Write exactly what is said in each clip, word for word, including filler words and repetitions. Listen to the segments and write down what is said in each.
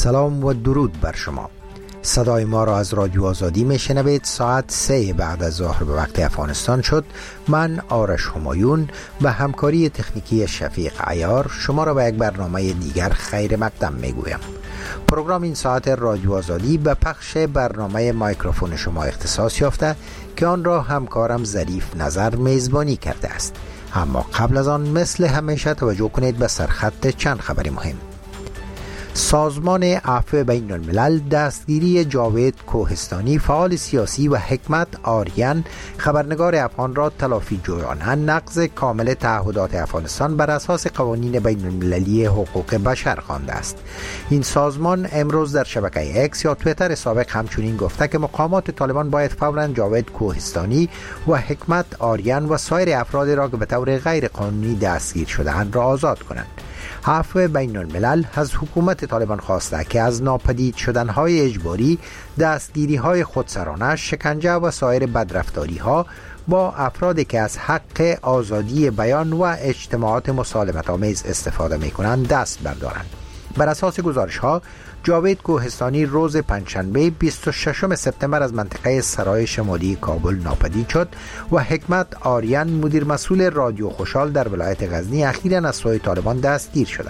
سلام و درود بر شما. صدای ما را از رادیو آزادی میشنوید. ساعت سه بعد از ظهر به وقت افغانستان شد. من آرش همایون و همکاری تکنیکی شفیق عیار شما را به یک برنامه دیگر خیر مقدم میگویم. پروگرام این ساعت رادیو آزادی به پخش برنامه مایکروفون شما اختصاص یافته که آن را همکارم ظریف نظر میزبانی کرده است. اما قبل از آن مثل همیشه توجه کنید به سرخط چند خبری مهم. سازمان عفو بین الملل دستگیری جاوید کوهستانی، فعال سیاسی، و حکمت آریان خبرنگار افغان را تلافی جویانه نقض کامل تعهدات افغانستان بر اساس قوانین بین المللی حقوق بشر خوانده است. این سازمان امروز در شبکه اکس یا تویتر سابق همچنین گفته که مقامات طالبان باید فوراً جاوید کوهستانی و حکمت آریان و سایر افراد را که به طور غیر قانونی دستگیر شده‌اند را آزاد کنند. عفو بین الملل از حکومت طالبان خواسته که از ناپدید شدنهای اجباری، دستگیری‌های خودسرانه، شکنجه و سایر بدرفتاری‌ها با افرادی که از حق آزادی بیان و اجتماعات مسالمت‌آمیز استفاده می‌کنند دست بردارند. بر اساس گزارش‌ها جاوید کوهستانی روز پنجشنبه بیست و ششم سپتامبر از منطقه سرای شمالی کابل ناپدید شد و حکمت آریان مدیر مسئول رادیو خوشحال در ولایت غزنی اخیراً از سوی طالبان دستگیر شده.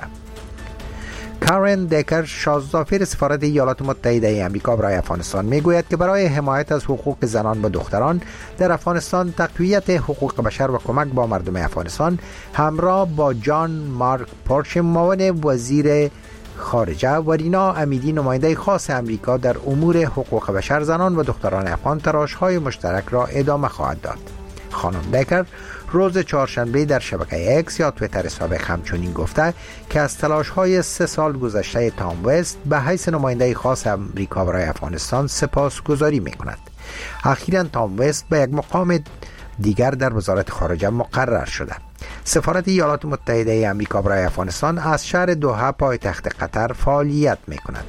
کارن دکر شازدافیر سفارت ایالات متحده آمریکا برای افغانستان میگوید که برای حمایت از حقوق زنان و دختران در افغانستان، تقویت حقوق بشر و کمک با مردم افغانستان همراه با جان مارک پورچ معاون وزیر خارجه و رینا امیدی نماینده خاص امریکا در امور حقوق بشر، زنان و دختران افغان تلاش‌های مشترک را ادامه خواهد داد. خانم دکر روز چهارشنبه در شبکه اکس یا تویتر سابق همچنین گفته که از تلاش‌های سه سال گذشته تام وست به حیث نماینده خاص امریکا برای افغانستان سپاسگزاری می‌کند. اخیراً تام وست به یک مقام دیگر در وزارت خارجه مقرر شده. سفارت ایالات متحده آمریکا برای افغانستان از شهر دوحه پایتخت قطر فعالیت می‌کند.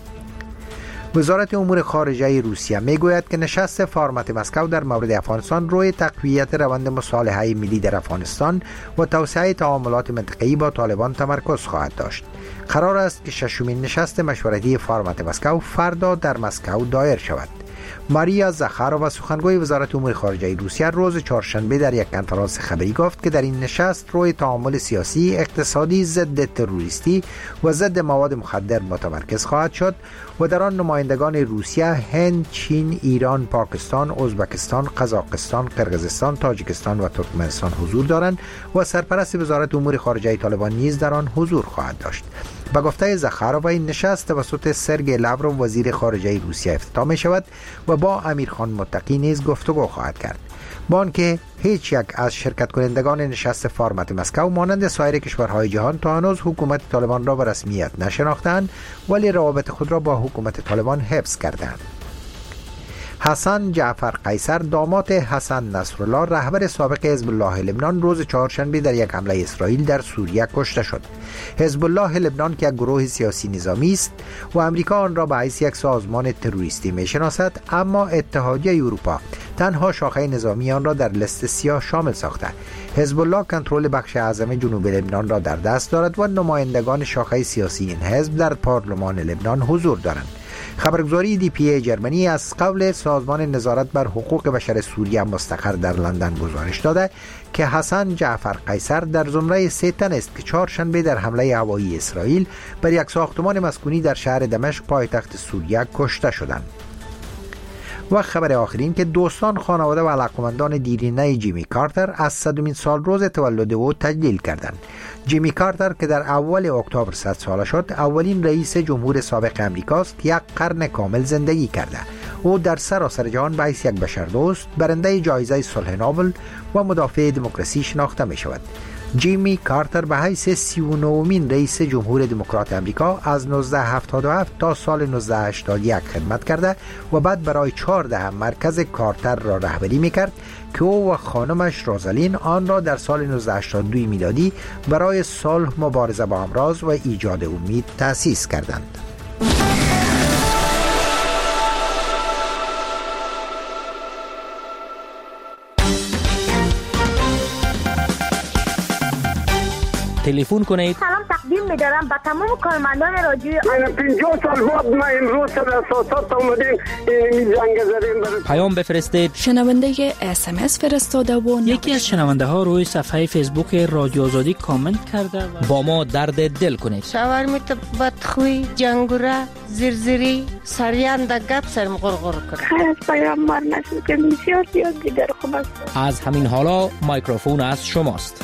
وزارت امور خارجه روسیه میگوید که نشست فارمت مسکو در مورد افغانستان روی تقویت روند مصالحه ملی در افغانستان و توسعه تعاملات منطقه‌ای با طالبان تمرکز خواهد داشت. قرار است که ششمین نشست مشورتی فارمت مسکو فردا در مسکو دایر شود. ماریا زخارova سخنگوی وزارت امور خارجه روسیه روز چهارشنبه در یک کنفرانس خبری گفت که در این نشست روی تعامل سیاسی، اقتصادی، ضد تروریستی و ضد مواد مخدر متمرکز خواهد شد و در آن نمایندگان روسیه، هند، چین، ایران، پاکستان، ازبکستان، قزاقستان، قرقیزستان، تاجیکستان و ترکمنستان حضور دارند و سرپرست وزارت امور خارجه طالبان نیز در آن حضور خواهد داشت. با گفته زخارova این نشست توسط سرگئی لاوروف وزیر خارجه روسیه افتتاح می شود و با امیرخان متقی نیز گفتگو خواهد کرد. با آنکه هیچ یک از شرکت کنندگان نشست فارمت مسکو مانند سایر کشورهای جهان تا هنوز حکومت طالبان را به رسمیت نشناختند، ولی روابط خود را با حکومت طالبان حفظ کردند. حسن جعفر قیصر داماد حسن نصرالله رهبر سابق حزب الله لبنان روز چهارشنبه در یک حمله اسرائیل در سوریه کشته شد. حزب الله لبنان که یک گروه سیاسی نظامی است و امریکا آن را به حیث یک سازمان تروریستی میشناسد، اما اتحادیه اروپا تنها شاخه نظامی آن را در لیست سیاه شامل ساخته. حزب الله کنترل بخش اعظم جنوب لبنان را در دست دارد و نمایندگان شاخه سیاسی این حزب در پارلمان لبنان حضور دارند. خبرگزاری دی پی ای جرمنی از قول سازمان نظارت بر حقوق بشر سوریه مستقر در لندن گزارش داده که حسن جعفر قیصر در زمره سه تن است که چهارشنبه در حمله هوایی اسرائیل بر یک ساختمان مسکونی در شهر دمشق پایتخت سوریه کشته شدند. و خبر آخرین که دوستان، خانواده و علاقمندان دیرینه جیمی کارتر از صدمین سال روز تولد او تجلیل کردند. جیمی کارتر که در اول اکتبر صد ساله شد، اولین رئیس جمهور سابق امریکاست که یک قرن کامل زندگی کرده. او در سراسر جهان به حیث یک بشردوست، برنده جایزه صلح نوبل و مدافع دموکراسی شناخته می شود. جیمی کارتر به حیث سی و نهمین رئیس جمهور دموکرات امریکا از نوزده هفتاد و هفت تا سال نوزده هشتاد و یک خدمت کرده و بعد برای چهارده مرکز کارتر را رهبری میکرد که او و خانمش روزالین آن را در سال نوزده هشتاد و دو میلادی برای صلح، مبارزه با امراض و ایجاد امید تأسیس کردند. تلفن کنید. سلام تقدیم می‌دارم به تمام کارمندان رادیوی من پنجاه سال بعد ما امروز سر اساسات اومدیم این زنگ زدیم. پیام بفرستید. شنونده اس ام اس فرستاده و یکی از شنونده ها روی صفحه فیسبوک رادیو آزادی کامنت کرده و با ما درد دل کنید. شاورمیت بدخوی جنگوره زرزری سریان دا گپ سرم غرغر کنه. خیر از پیام مار نشد که بسیار زیاد دیگر خوب است. از همین حالا میکروفون از شماست.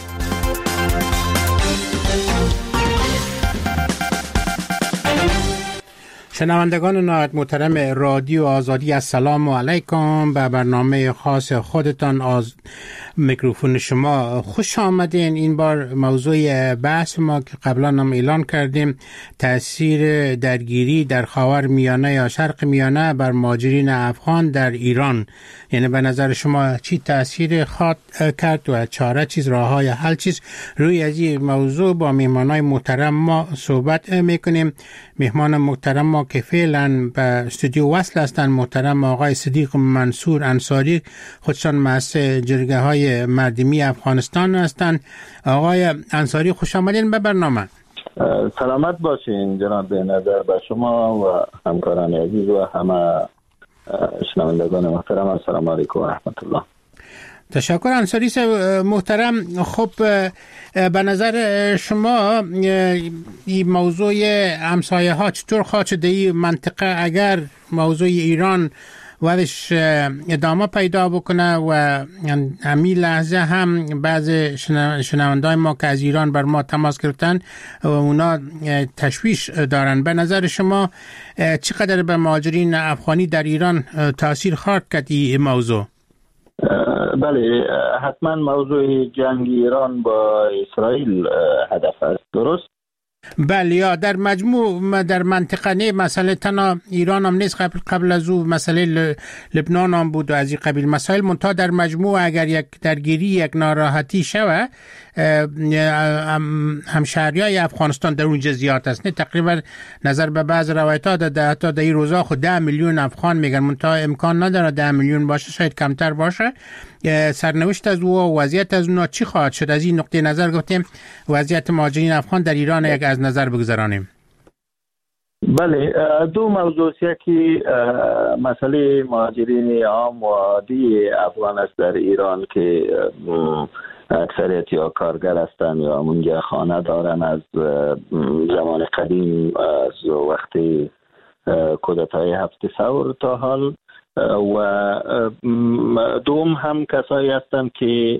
شنوندگان نهایت محترم رادیو آزادی، السلام علیکم. به برنامه خاص خودتان از میکروفون شما خوش آمدین. این بار موضوع بحث ما که قبلا هم اعلان کردیم، تأثیر درگیری در خاور میانه یا شرق میانه بر مهاجرین افغان در ایران. یعنی به نظر شما چی تأثیر خواهد کرد و چاره چیز، راه های حل چیز؟ روی از این موضوع با مهمانای محترم ما صحبت میکنیم. مهمان محترم ما که فعلا به استودیو وصل هستند محترم آقای صدیق منصور انصاری، خودشان مسئول جرگه های مردمی افغانستان هستند. آقای انصاری خوش آمدین به برنامه. سلامت باشین جناب نظر به شما و همکاران عزیز و همه شنوندگان محترم. السلام علیکم و رحمت الله. تشکر انصاری صاحب محترم. خب به نظر شما این موضوع همسایه ها چطور خواهد شد این منطقه اگر موضوع ایران ودش ادامه پیدا بکنه و همین لحظه هم بعض شنوندای ما که از ایران بر ما تماس گرفتن و اونا تشویش دارن، به نظر شما چقدر به مهاجرین افغانی در ایران تاثیر خواهد کرد این موضوع؟ بله، حتما موضوع جنگ ایران با اسرائیل هدف است، درست؟ بله، یا در مجموع در منطقه نه، مسئله تنها ایران هم نیست، قبل قبل از او مسئله لبنان هم بود و از این قبیل مسائل، منتها در مجموع اگر یک درگیری یک ناراحتی شوه همشهریای افغانستان در اونجا زیاد است. نه تقریبا نظر به بعض روایت ها ده تا در این روزا خود ده میلیون افغان میگن، منتها امکان نداره ده میلیون باشه، شاید کمتر باشه. سرنوشت از او و وضعیت از اونا چی خواهد شد؟ از این نقطه نظر گفتیم وضعیت مهاجرین افغان در ایران یک از نظر بگذارانیم. بله، دو موضوع یکی مسئله مهاجرین عام و عادی افغان است در ایران که اکثریت یا کارگر هستند یا اونجا خانه دارن از زمان قدیم، از وقتی کودتای هفت ثور تا حال. و دوم هم کسایی هستند که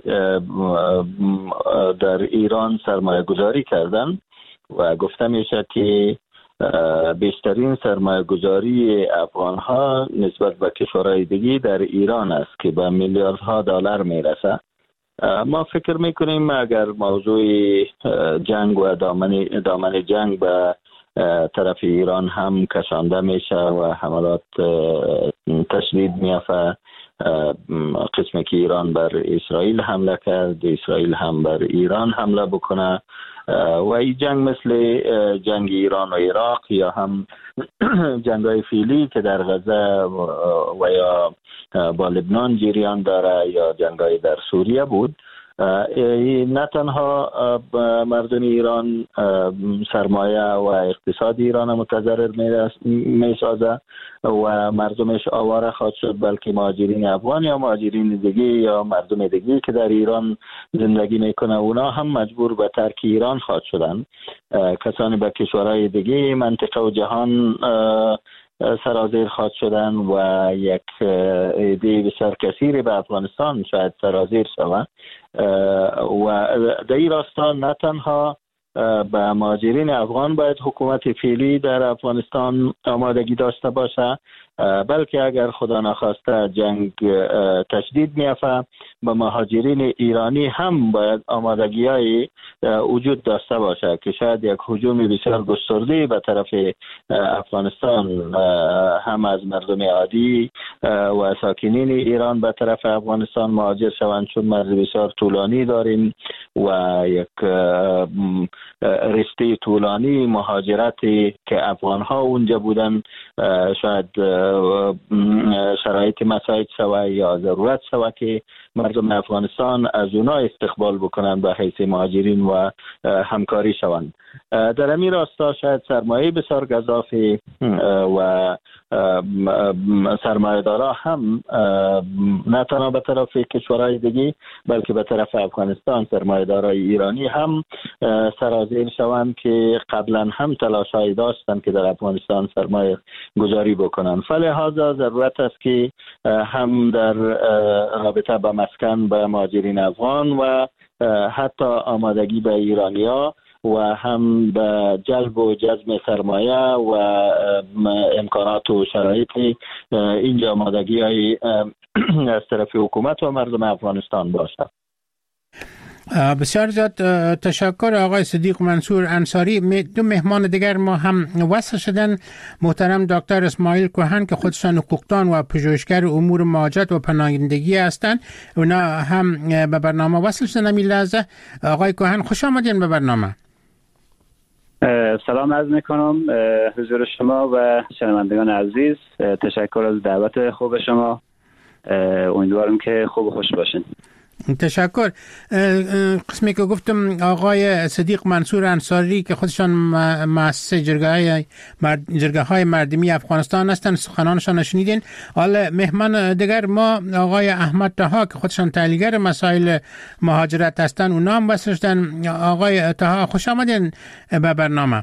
در ایران سرمایه گذاری کردن و گفته میشه که بیشترین سرمایه گذاری افغان ها نسبت به کشورهای دیگه در ایران است که به میلیاردها دلار میرسه. ما فکر میکنیم اگر موضوع جنگ و دامن, دامن جنگ به طرف ایران هم کشانده میشه و حملات تشدید میافه، قسمی که ایران بر اسرائیل حمله کرد، اسرائیل هم بر ایران حمله بکنه و این جنگ مثل جنگ ایران و عراق یا هم جنگ های فعلی که در غزه و یا با لبنان جریان داره یا جنگ های در سوریه بود، نه تنها مردم ایران سرمایه و اقتصاد ایران متضرر می سازه و مردمش آواره خواهد شد، بلکه مهاجرین افغان یا مهاجرین دیگه یا مردم دیگه که در ایران زندگی میکنه اونا هم مجبور به ترک ایران خواهد شدن. کسانی به کشورهای دیگه منطقه و جهان سرازیر خواهد شدن و یک عده بسیار کثیری به افغانستان شاید سرازیر شود و در این راستا نه تنها به مهاجرین افغان باید حکومت فعلی در افغانستان آمادگی داشته باشه، بلکه اگر خدا نخواسته جنگ تشدید میافه به مهاجرین ایرانی هم باید آمادگی‌های وجود داشته باشه که شاید یک هجوم بسیار گسترده به طرف افغانستان هم از مردم عادی و ساکنین ایران به طرف افغانستان مهاجر شوند، چون مرز بسیار طولانی داریم و یک رشته طولانی مهاجرتی که افغان‌ها اونجا بودن شاید شرایط مساعد شوه یا ضرورت شوه که مردم افغانستان از اونا استقبال بکنن به حیث مهاجرین و همکاری شوند. در همین راستا شاید سرمایه بسیار گزافی و سرمایه دارا هم نه تنها به طرف کشورهای دیگه بلکه به طرف افغانستان سرمایه دارای ایرانی هم سرازیر شوند که قبلا هم تلاشایی داشتند که در افغانستان سرمایه گذاری بکنند. فلهذا ضرورت است که هم در رابطه با مسکن به مهاجرین افغان و حتی آمادگی به ایرانیا و هم به جلب و جذب سرمایه و امکانات و شرایط اینجا آمادگی های از طرف حکومت و مردم افغانستان باشد. بسیار زیاد تشکر آقای صدیق منصور انصاری. دو مهمان دیگر ما هم وصل شدن، محترم دکتر اسماعیل کوهن که خودشان حقوقدان و پژوهشگر امور مهاجرت و پناهندگی هستند، اونا هم به برنامه وصل شدن. همین لحظه آقای کوهن خوش آمدین به برنامه. سلام عرض میکنم حضور شما و شنوندگان عزیز. تشکر از دعوت خوب شما. امیدوارم که خوب و خوش باشین. تشکر. قسمی که گفتم آقای صدیق منصور انصاری که خودشان مؤسس جرگه جرگه های مردمی افغانستان هستند، سخنانشان شنیدین. حالا مهمان دیگر ما آقای احمد طها که خودشان تحلیلگر مسائل مهاجرت هستند، اونا هم وصل شدن. آقای طها خوش آمدین به برنامه.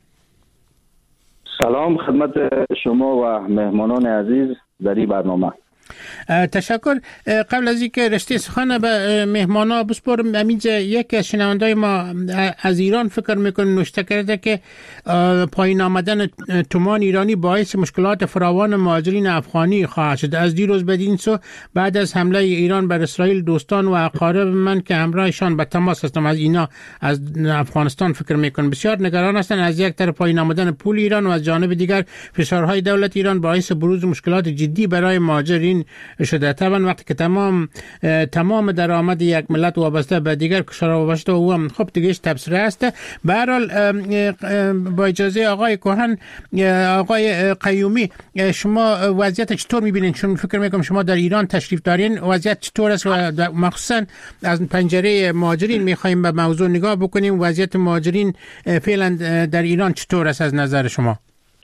سلام خدمت شما و مهمانان عزیز در این برنامه. تشکر. قبل از اینکه رشته سخن به مهمانا بسپارم، همینجا یک از شنوندای ما از ایران فکر میکنه نوشته کرده که پایین آمدن تومان ایرانی باعث مشکلات فراوان مهاجرین افغانی خواهد شد. از دیروز بدین سو بعد از حمله ایران بر اسرائیل دوستان و اقارب من که همراهشان به تماس هستم از اینا از افغانستان فکر میکنم بسیار نگران هستند. از یک طرف پایین آمدن پول ایران و از جانب دیگر فشارهای دولت ایران باعث بروز مشکلات جدی برای مهاجرین شده. طبعا وقتی که تمام تمام درآمد یک ملت وابسته به دیگر کشورها وابسته و هم خب دیگه تبصره است. به هر حال با اجازه آقای کوهن، آقای قیومی، شما وضعیت چطور میبینید؟ چون فکر میکنم شما در ایران تشریف دارین، وضعیت چطور است و مخصوصا از پنجره مهاجرین میخوایم به موضوع نگاه بکنیم. وضعیت مهاجرین فعلا در ایران چطور است از نظر شما؟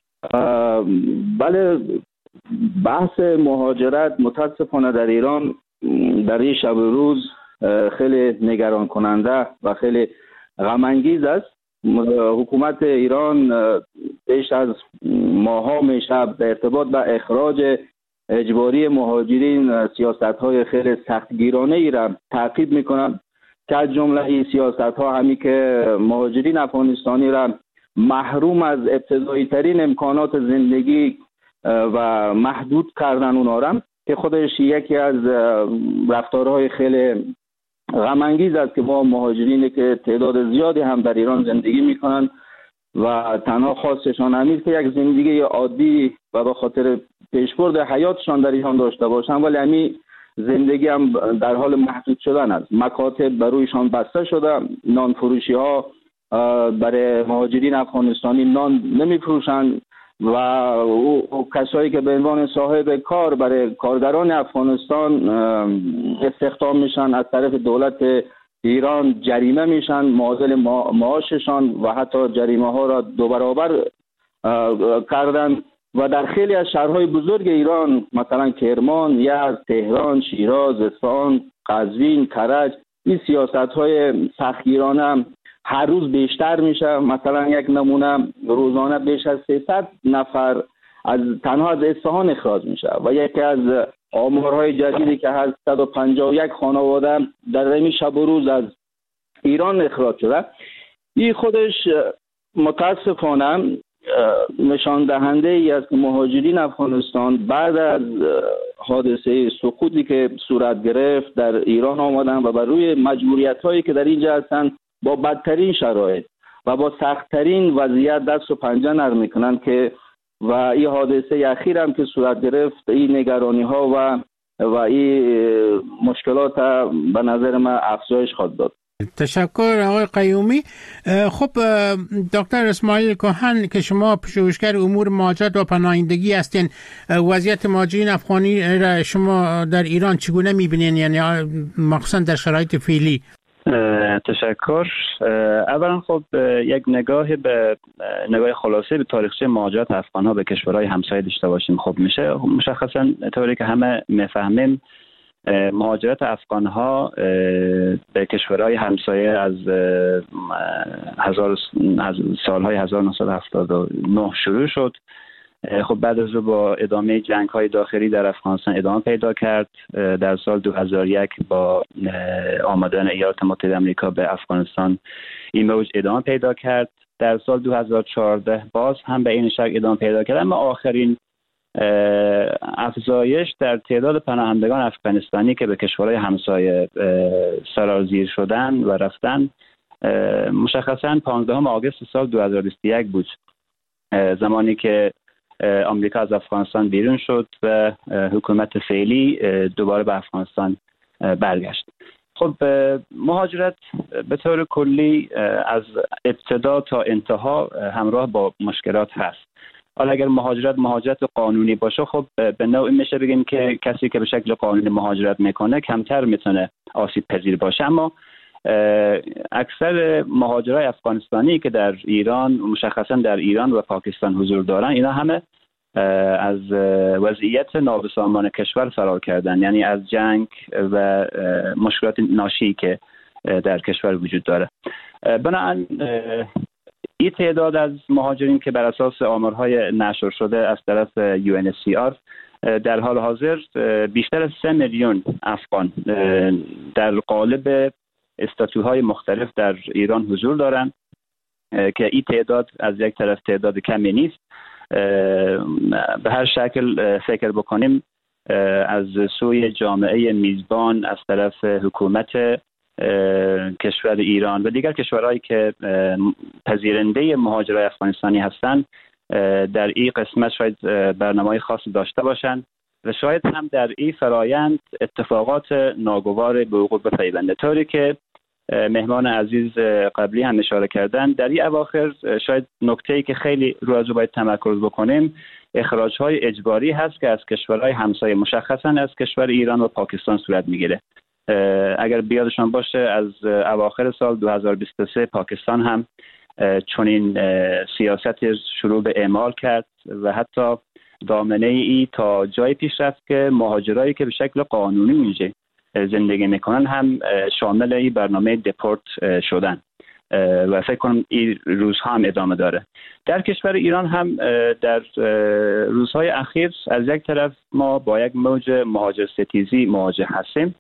بله، بحث مهاجرت متاسفانه در ایران در این شب و روز خیلی نگران کننده و خیلی غم انگیز است. حکومت ایران بیش از ماها میشه در ارتباط به اخراج اجباری مهاجرین سیاست‌های خیلی سختگیرانه ای را تعقیب میکنند که از جمله این سیاست‌ها همی که مهاجرین افغانستانی را محروم از ابتدایی ترین امکانات زندگی و محدود کردن اونا را، که خودش یکی از رفتارهای خیلی غم انگیز است که ما مهاجرینی که تعداد زیادی هم در ایران زندگی میکنن و تنها خواستشان همین که یک زندگی عادی و به خاطر پیشبرد حیاتشان در ایران داشته باشن، ولی همین زندگی هم در حال محدود شدن است. مکاتب برویشان بسته شده، نان فروشی ها برای مهاجرین افغانستانی نان نمی فروشند و او کسایی که به عنوان صاحب کار برای کارگران افغانستان استخدام میشن از طرف دولت ایران جریمه میشن، معادل معاششان و حتی جریمه ها را دو برابر کردن و در خیلی از شهرهای بزرگ ایران مثلا کرمان، یزد، تهران، شیراز، اصفهان، قزوین، کرج این سیاست های سختگیرانه هر روز بیشتر میشه. مثلا یک نمونه روزانه بیش از سیصد نفر از تنها از اصفهان اخراج میشه و یکی از آمارهای جدیدی که هست صد و پنجاه و یک خانواده در این شب و روز از ایران اخراج شده. این خودش متاسفانه نشان دهنده ای است که مهاجرین افغانستان بعد از حادثه سقوطی که صورت گرفت در ایران آمدن و بر روی مجبوریت هایی که در اینجا هستن با بدترین شرایط و با سختترین وضعیت دست و پنجه نرم میکنن که و این حادثه اخیر هم که صورت گرفت این نگرانی ها و و این مشکلات به نظر من افزایش خواهد داد. تشکر آقای قیومی. خب دکتر اسماعیل کهن که شما پژوهشگر امور مهاجرت و پناهندگی هستین، وضعیت مهاجرین افغانی را شما در ایران چگونه میبینین، یعنی مخصوصا در شرایط فعلی؟ تشکر. اولا خب یک نگاه به نگاه خلاصه به تاریخچه مهاجرت افغان‌ها به کشورهای همسایه داشته باشیم خب میشه. مشخصا طوری که همه میفهمیم مهاجرت افغان‌ها به کشورهای همسایه از هزار از سالهای هزار و نهصد و هفتاد و نه شروع شد. خب بعد از با ادامه جنگ‌های داخلی در افغانستان ادامه پیدا کرد. در سال دو هزار و یک با آمدن ایالات متحده آمریکا به افغانستان این موج ادامه پیدا کرد. در سال دو هزار و چهارده باز هم به این شکل ادامه پیدا کرد، اما آخرین افزایش در تعداد پناهندگان افغانستانی که به کشورهای همسایه سرازیر شدن و رفتن مشخصاً پانزدهم آگوست سال دو هزار و بیست و یک بود، زمانی که آمریکا از افغانستان بیرون شد و حکومت فعلی دوباره به افغانستان برگشت. خب مهاجرت به طور کلی از ابتدا تا انتها همراه با مشکلات هست. حالا اگر مهاجرت مهاجرت قانونی باشه خب به نوعی میشه بگیم که کسی که به شکل قانونی مهاجرت میکنه کمتر میتونه آسیب پذیر باشه، اما اکثر مهاجرای افغانستانی که در ایران مشخصا در ایران و پاکستان حضور دارن اینا همه از وضعیت نابسامان کشور فرار کردن، یعنی از جنگ و مشکلات ناشی که در کشور وجود داره. بنابراین این تعداد از مهاجرین که بر اساس آمارهای نشر شده از طرف یو ان اچ سی آر در حال حاضر بیشتر از سه میلیون افغان در قالب استاتوهای مختلف در ایران حضور دارند که این تعداد از یک طرف تعداد کمی نیست. به هر شکل فکر بکنیم از سوی جامعه میزبان از طرف حکومت کشور ایران و دیگر کشورهایی که پذیرنده مهاجرای افغانستانی هستند در این قسمت شاید برنامه‌های خاصی داشته باشند و شاید هم در این فرایند اتفاقات ناگوار به وقوع بپیونده. طوری که مهمان عزیز قبلی هم اشاره کردن در این اواخر شاید نکته‌ای که خیلی رو از باید تمرکز بکنیم اخراج‌های اجباری هست که از کشورهای همسایه مشخصاً از کشور ایران و پاکستان صورت میگیره. اگر بیادشان باشه از اواخر سال دو هزار و بیست و سه پاکستان هم چنین سیاستی شروع به اعمال کرد و حتی دامنه ای تا جای پیش رفت که مهاجرایی که به شکل قانونی اونجا زندگی میکنن هم شامل این برنامه دپورت شدن و فکر کنم این روزها هم ادامه داره. در کشور ایران هم در روزهای اخیر از یک طرف ما با یک موج مهاجر ستیزی مواجه هستیم.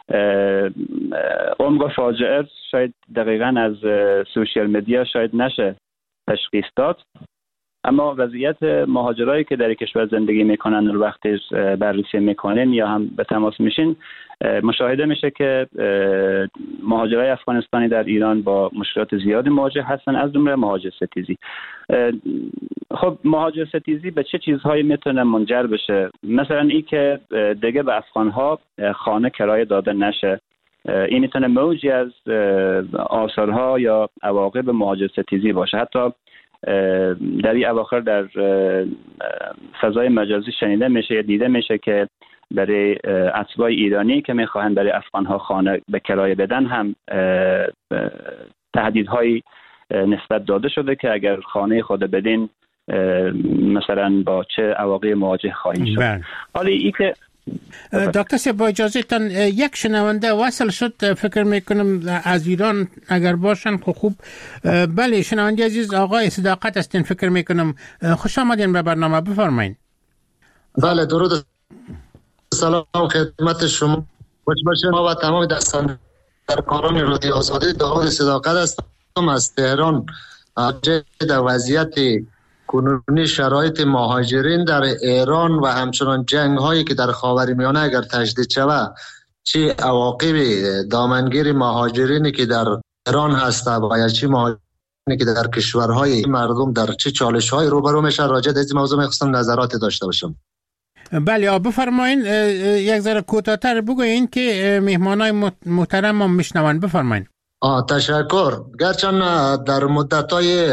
عمق فاجعه شاید دقیقاً از سوشیال مدیا شاید نشه تشخیص داد، اما وضعیت مهاجرایی که در کشور زندگی میکنن رو وقتی بررسی میکنین یا هم به تماس میشین مشاهده میشه که مهاجرای افغانستانی در ایران با مشکلات زیادی مواجه هستن، از جمله مهاجر ستیزی. خب مهاجر ستیزی به چه چیزهایی میتونه منجر بشه؟ مثلا این که دیگه به افغانها خانه کرایه داده نشه. این میتونه موجی از آثارها یا عواقب مهاجر ستیزی باشه. حتی در این اواخر در فضای مجازی شنیده میشه یا دیده میشه که برای اتباع ایرانی که میخواهند برای افغانها خانه به کرایه بدن هم تهدیدهایی نسبت داده شده که اگر خانه خود بدین مثلا با چه عواقبی مواجه خواهید شد. حالا این که دکتر صاحب با اجازهتان یک شنونده وصل شد، فکر میکنم از ایران اگر باشن خب خوب. بله شنونده عزیز آقای صداقت هستین فکر میکنم، خوش آمدین به برنامه، بفرمایین. بله درود، سلام خدمت شما، خوش باشین. ما و تمام دستان در کاران رادیو آزادی داود صداقت هستم از تهران. در وضعیت کنونی شرایط مهاجرین در ایران و همچنان جنگ هایی که در خاورمیانه اگر تجدید شود چه عواقب دامنگیر مهاجرینی که در ایران هست و یا چه مهاجرینی که در کشورهای مردم در چه چالش های روبرو میشن، راجع به این موضوع میخواستم نظرات داشته باشم. بله بفرمایین، یک ذره کوتاه‌تر بگوین که مهمانای محترم ما میشنون، بفرمایین. آه تشکر. گرچند در مدت‌های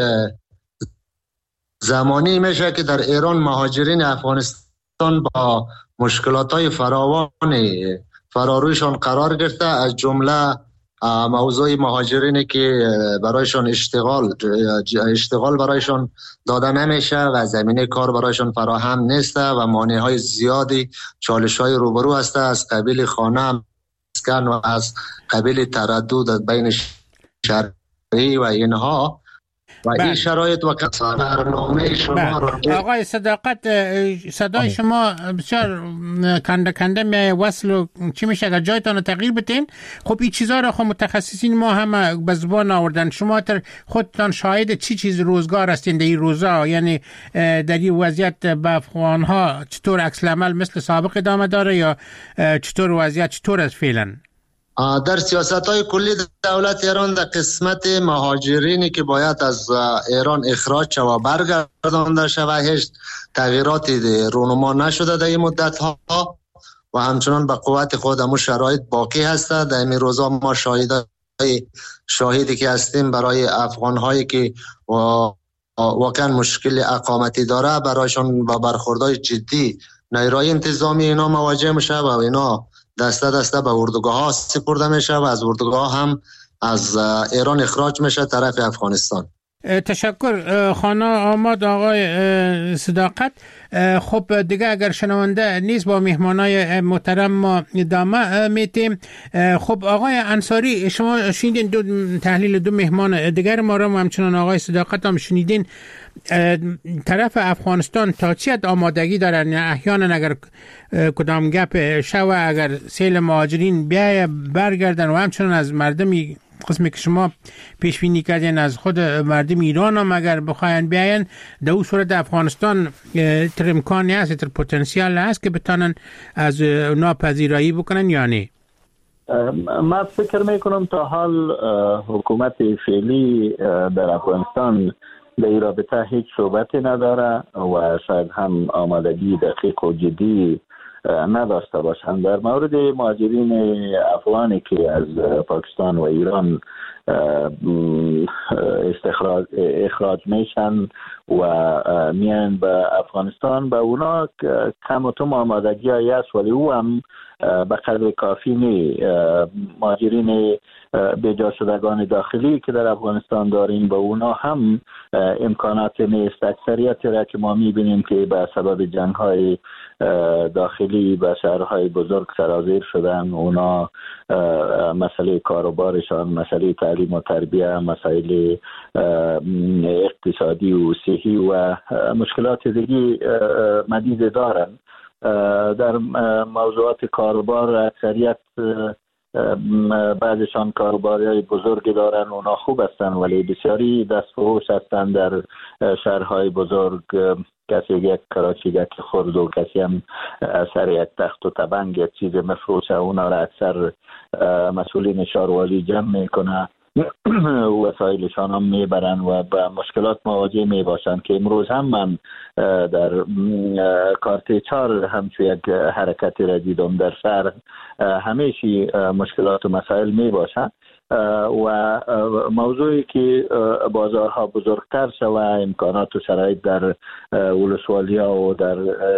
زمانی میشه که در ایران مهاجرین افغانستان با مشکلات‌های فراوان فرارویشان قرار گرفته، از جمله موضوع مهاجرینی که برایشان اشتغال اشتغال برایشان داده نمیشه و زمینه کار برایشان فراهم نیست و مانع‌های زیادی، چالش‌های روبرو هست از قبیل خانه مسکن و از قبیل تردد بین شهری و اینها و بله. این شرایط و برنامه شما بله. آقای صداقت، صدای شما بسیار کنده کنده می وصل و چی میشه اگر جایتان رو تغییر بتین. خب این چیزا را خب متخصصین ما هم به زبان آوردن. شما تر خودتان شاهد چی چیز روزگار هستین در این روزا؟ یعنی در این وضعیت به افغان ها چطور عکس العمل مثل سابق ادامه داره یا چطور وضعیت چطور است فعلا؟ در سیاست‌های کلی دولت ایران در قسمت مهاجرینی که باید از ایران اخراج شود و برگردانده شود هیچ تغییراتی رونما نشده در این مدت‌ها و همچنان به قوت خود همون شرایط باقی هست. در این روزا ما شاهد شاهدی که هستیم برای افغان‌هایی که واقعا مشکل اقامتی داره، برایشان با برخوردهای جدی نیروی انتظامی اینا مواجه میشه و اینا دسته دسته به اردوگاه ها سپرده میشه و از اردوگاه هم از ایران اخراج میشه طرف افغانستان. تشکر. خانه آماد آقای صداقت. خب دیگه اگر شنونده نیست با مهمانای محترم ما ادامه میتیم. خب آقای انصاری، شما شنیدین دو تحلیل دو مهمان دیگر ما را، همچنان آقای صداقت هم شنیدین. طرف افغانستان تا چی حد آمادگی دارن؟ یا احیانا اگر کدام گپ شوه، اگر سیل مهاجرین بیای برگردن و همچنان از مردمی قسمی که شما پیش بینی کردین از خود مردم ایران هم اگر بخواین بیاین، در اون صورت افغانستان تر امکانی هست، تر پتانسیال هست که بتانن از اونا پذیرایی بکنن یا نه؟ من فکر میکنم تا حال حکومت فعلی در افغانستان در این رابطه هیچ صحبتی نداره و شاید هم آمادگی دقیق و جدی نداشته باشند. در مورد مهاجرین افغانی که از پاکستان و ایران استخراج اخراج میشن و میان به افغانستان، به اونا کم و کم آمادگی هست ولی او هم به قدر کافی نی. مهاجرین بیجا شدگان داخلی که در افغانستان داریم به اونا هم امکانات نیست. اکثریت را که ما میبینیم که به سبب جنگ های داخلی به شهرهای بزرگ سرازیر شدن، اونا مسئله کاروبارشان، مسئله تعلیم و تربیه، مسائل اقتصادی و صحی و مشکلات دیگه مدید دارن. در موضوعات کاروبار اکثریت بعضشان کاروباری بزرگی دارن، اونا خوب هستن ولی بسیاری دستفروش هستن در شهرهای بزرگ. کسی یک کراچی یک خرد و کسی هم سر یک تخت و تبنگ یک چیز مفروشه، اونا را اکثر مسئولین شهروالی جمع میکنه، وسایلشان هم میبرن و با مشکلات مواجه میباشن که امروز هم من در کارت چار همچو یک حرکتی را دیدم در شهر همیشه مشکلات و مسائل میباشن و موضوعی که بازارها بزرگتر شوه، امکانات و شرایط در ولسوالی ها و در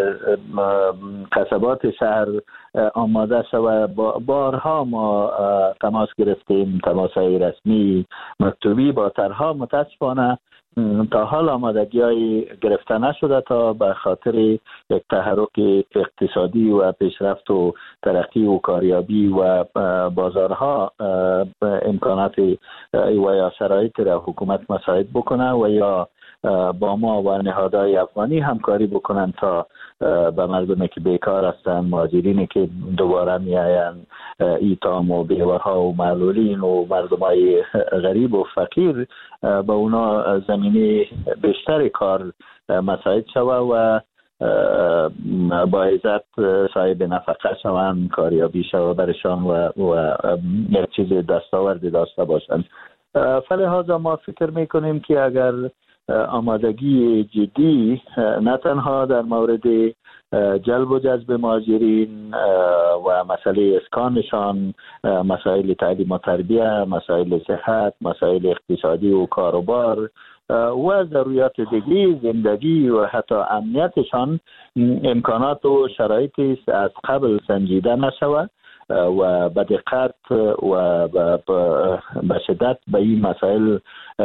قصبات شهر آماده شوه. بارها ما تماس گرفتیم، تماسهای رسمی مکتوبی با طرحها، متاسفانه تا حال آمادگی های گرفته نشده تا به خاطر یک تحرک اقتصادی و پیشرفت و ترقی و کاریابی و بازارها امکانات و یا شرایط را حکومت مساعد بکنه و یا با ما و نهادهای افغانی همکاری بکنن تا به مردمی که بیکار هستن، مهاجرینی که دوباره میاین، ایتام و بیوه‌ها و معلولین و مردمای غریب و فقیر، با اونا زمینه بیشتر کار مساعد شوه و با عزت صاحب نفقه شوند، کاریابی شوه برشان و, و یک چیز دستاوردی داشته باشند. فلهذا ما فکر میکنیم که اگر آمادگی جدی نه تنها در مورد جلب و جذب مهاجرین و مسئله اسکانشان، مسائل تعلیم و تربیه، مسائل صحت، مسائل اقتصادی و کاروبار و ضروریات دیگی زندگی و حتی امنیتشان امکانات و شرایطی است از قبل سنجیده نشود و به دقت و به شدت به این مسائل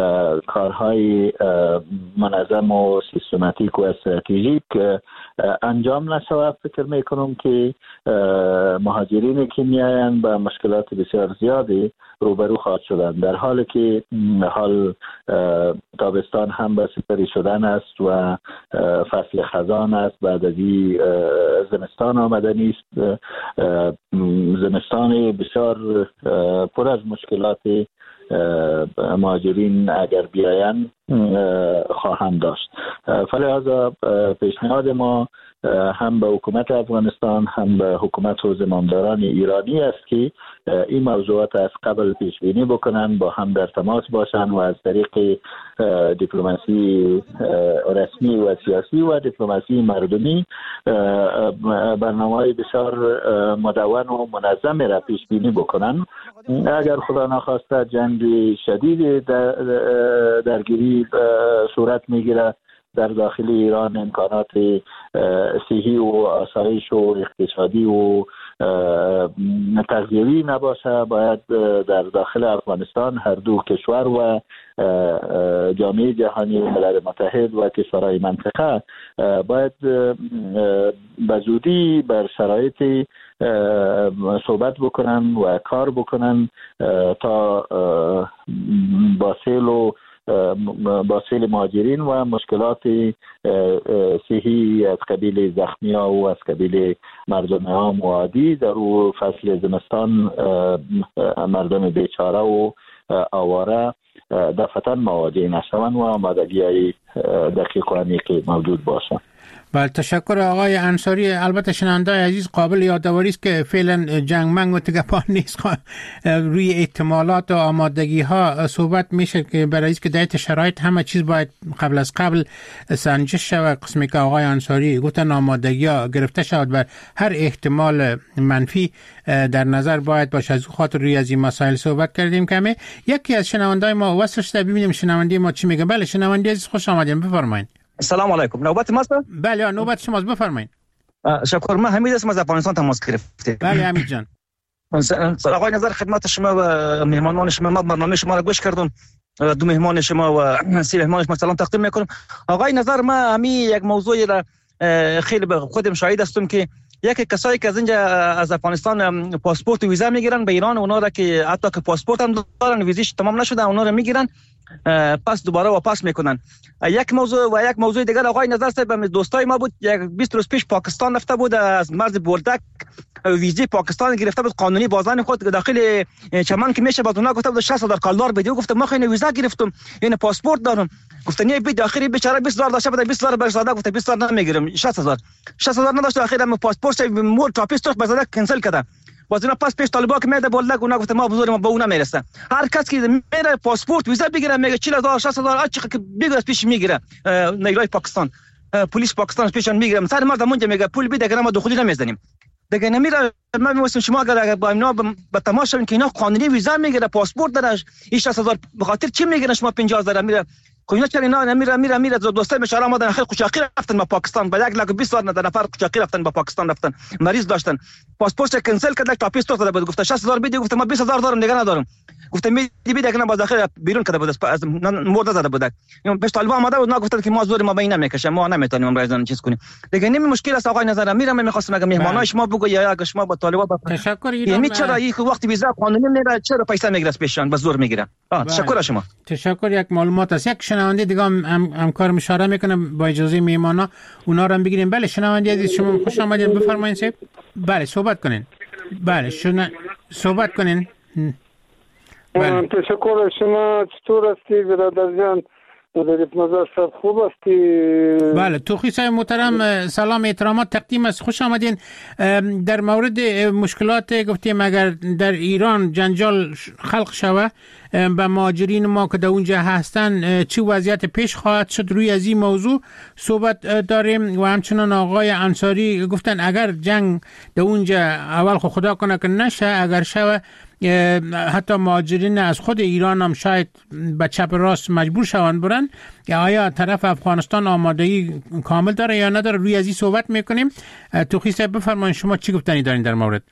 کارهای منظم و سیستماتیک و استراتژیک انجام نشود. فکر میکنم که مهاجرینی که میایند به مشکلات بسیار زیادی روبرو خواهد شدن، در حالی که حال تابستان هم به سپری شدن است و فصل خزان است، بعد از این زمستان آمدنی است. زمستان بسیار پر از مشکلات مهاجرین اگر بیاین خواهند داشت. فلذا پیشنهاد ما هم به حکومت افغانستان هم به حکومت و زمامداران ایرانی است که این موضوعات از قبل پیش بینی بکنن، با هم در تماس باشن و از طریق دیپلماسی رسمی و سیاسی و دیپلماسی مردمی برنامه‌های بسیار مدون و منظم را پیش بینی بکنن. اگر خدا نخواسته جنگ شدید در درگیری صورت میگیره در داخل ایران، امکانات صحی و آسایش و اقتصادی و تغذیوی نباشه، باید در داخل افغانستان هر دو کشور و جامعه جهانی و ملل متحد و کشورهای منطقه باید به زودی بر شرایط صحبت بکنن و کار بکنن تا با سیل و با سیل مهاجرین و مشکلات صحی از قبیل زخمی ها و از قبیل مردم عام و عادی در او فصل زمستان مردم بیچاره و آواره دفعتا مواجه نشوند و آمادگی های دقیق و عمیق موجود باشند. بله، تشکر آقای انصاری. البته شنونده عزیز قابل یادآوری است که فعلا جنگ منگ و تگپان نیست، روی احتمالات و آمادگی ها صحبت میشه که برای اینکه در شرایط همه چیز باید قبل از قبل سنجش شود. قسمی که آقای انصاری گفتن آمادگی ها گرفته شود بر هر احتمال منفی در نظر باید باشه. از خاطر روی از این مسائل صحبت کردیم. کمی یکی از شنوندای ما واسه شده ببینیم شنونده ما چی میگه. بله شنونده عزیز خوش آمدین، بفرمایید. سلام علیکم. نوبت ماست؟ بله نوبت شماست، بفرمایید. شکر. من حمید هستم، از افغانستان تماس گرفتم. بله حمید جان. آقای نظر خدمت شما و مهمانان شما. ما برنامه شما را گوش کردم، دو مهمان شما و سه مهمان شما سلام تقدیم میکنم. آقای نظر ما همی یک موضوعی را خیلی به خودم شاهد هستم که یک کسایی که از اینجا از افغانستان پاسپورت و ویزا میگیرن به ایران، اونا را که حتی که پاسپورت هم دارن ویزیش تمام نشده اونا را میگیرن پس دوباره واپس میکنن. یک موضوع و یک موضوع دیگر آقای نظر صاحب، دوستای ما بود یک بیست روز پیش پاکستان رفته بود، از مرز بولدک ویزی پاکستان گرفته بود قانونی بازن خود داخل چمن که میشه، بعد اونا گفته بود شصت هزار کالر بده. گفتم ما خیلی ویزا گرفتم یعنی پاسپورت دارم. گفتن نه بده آخری بیچاره بیست هزار داشته بود، بیست هزار برش داده. گفت بیست هزار نمیگیرم، شصت هزار شصت هزار نداشت. آخری هم پاسپورت مور تاپیستش بزاده کنسل کرده. باز اینا پس پیش طالبا که میاد بولدک اونا گفت ما بزرگ ما به اونا میرسه. هر کس که میره پاسپورت ویزا بگیره میگه چهل هزار شصت هزار اچ که بگیره پیش میگیره. نیروی پاکستان پلیس پاکستان پیشان میگیره. مثلا ما اونجا میگه پول بده که ما دخولی نمیزنیم. دیگه نمیره. من میگم شما اگر با اینا با تماشا که اینا قانونی ویزا میگیره پاسپورت داره شصت هزار به خاطر چی میگیرن شما پنجاه هزار میره کوینا چرا اینا نمیره میره میره دوستای مشاره ما در خیلی قوچاقی رفتن با پاکستان با یک لاک بیست هزار نفر قوچاقی رفتن با پاکستان رفتن مریض داشتن پاسپورت کنسل کرد تاپیست داده بود. گفت شصت هزار بده. گفت ما بیست هزار دارم دیگه ندارم. گفت میدی بده که باز داخل بیرون کرده بود از مرد زده بود. یعنی پیش طالبان اومده بود گفتن که ما زور ما بین نمیکشه ما نمیتونیم رایزان چیز کنیم. دیگه نمی مشکل است آقای نظر میرم میخواستم اگه مهمانای شما بگو یا اگه شما با طالبان تشکر. یعنی چرا یک وقت ویزا قانونی میره چرا پیسه میگیره پیشان به زور میگیره. تشکر شما. تشکر. یک معلومات است. یک شنونده دیگه هم همکار اشاره میکنه با اجازه مهمانا اونا رو هم بگیریم. بله شنونده عزیز شما خوش آمدید، بفرمایید صاحب. بله صحبت کنین. بله شما صحبت کنین. بله. تشکر. شما چطور هستی برادر جان؟ ظریف نظر صاحب خوب است. بله توخی صاحب محترم، سلام احترامات تقدیم است، خوش آمدین. در مورد مشکلات گفتیم اگر در ایران جنجال خلق شوه به مهاجرین ما که در اونجا هستن چه وضعیت پیش خواهد شد، روی از این موضوع صحبت داریم. و همچنان آقای انصاری گفتن اگر جنگ در اونجا اول خو خدا کنه که نشه، اگر شوه حتی مهاجرین از خود ایران هم شاید به چپ راست مجبور شوند برن. آیا طرف افغانستان آمادگی کامل داره یا نداره، روی از این صحبت میکنیم. توخی صاحب بفرمایید شما چی گفتنی دارین در مورد؟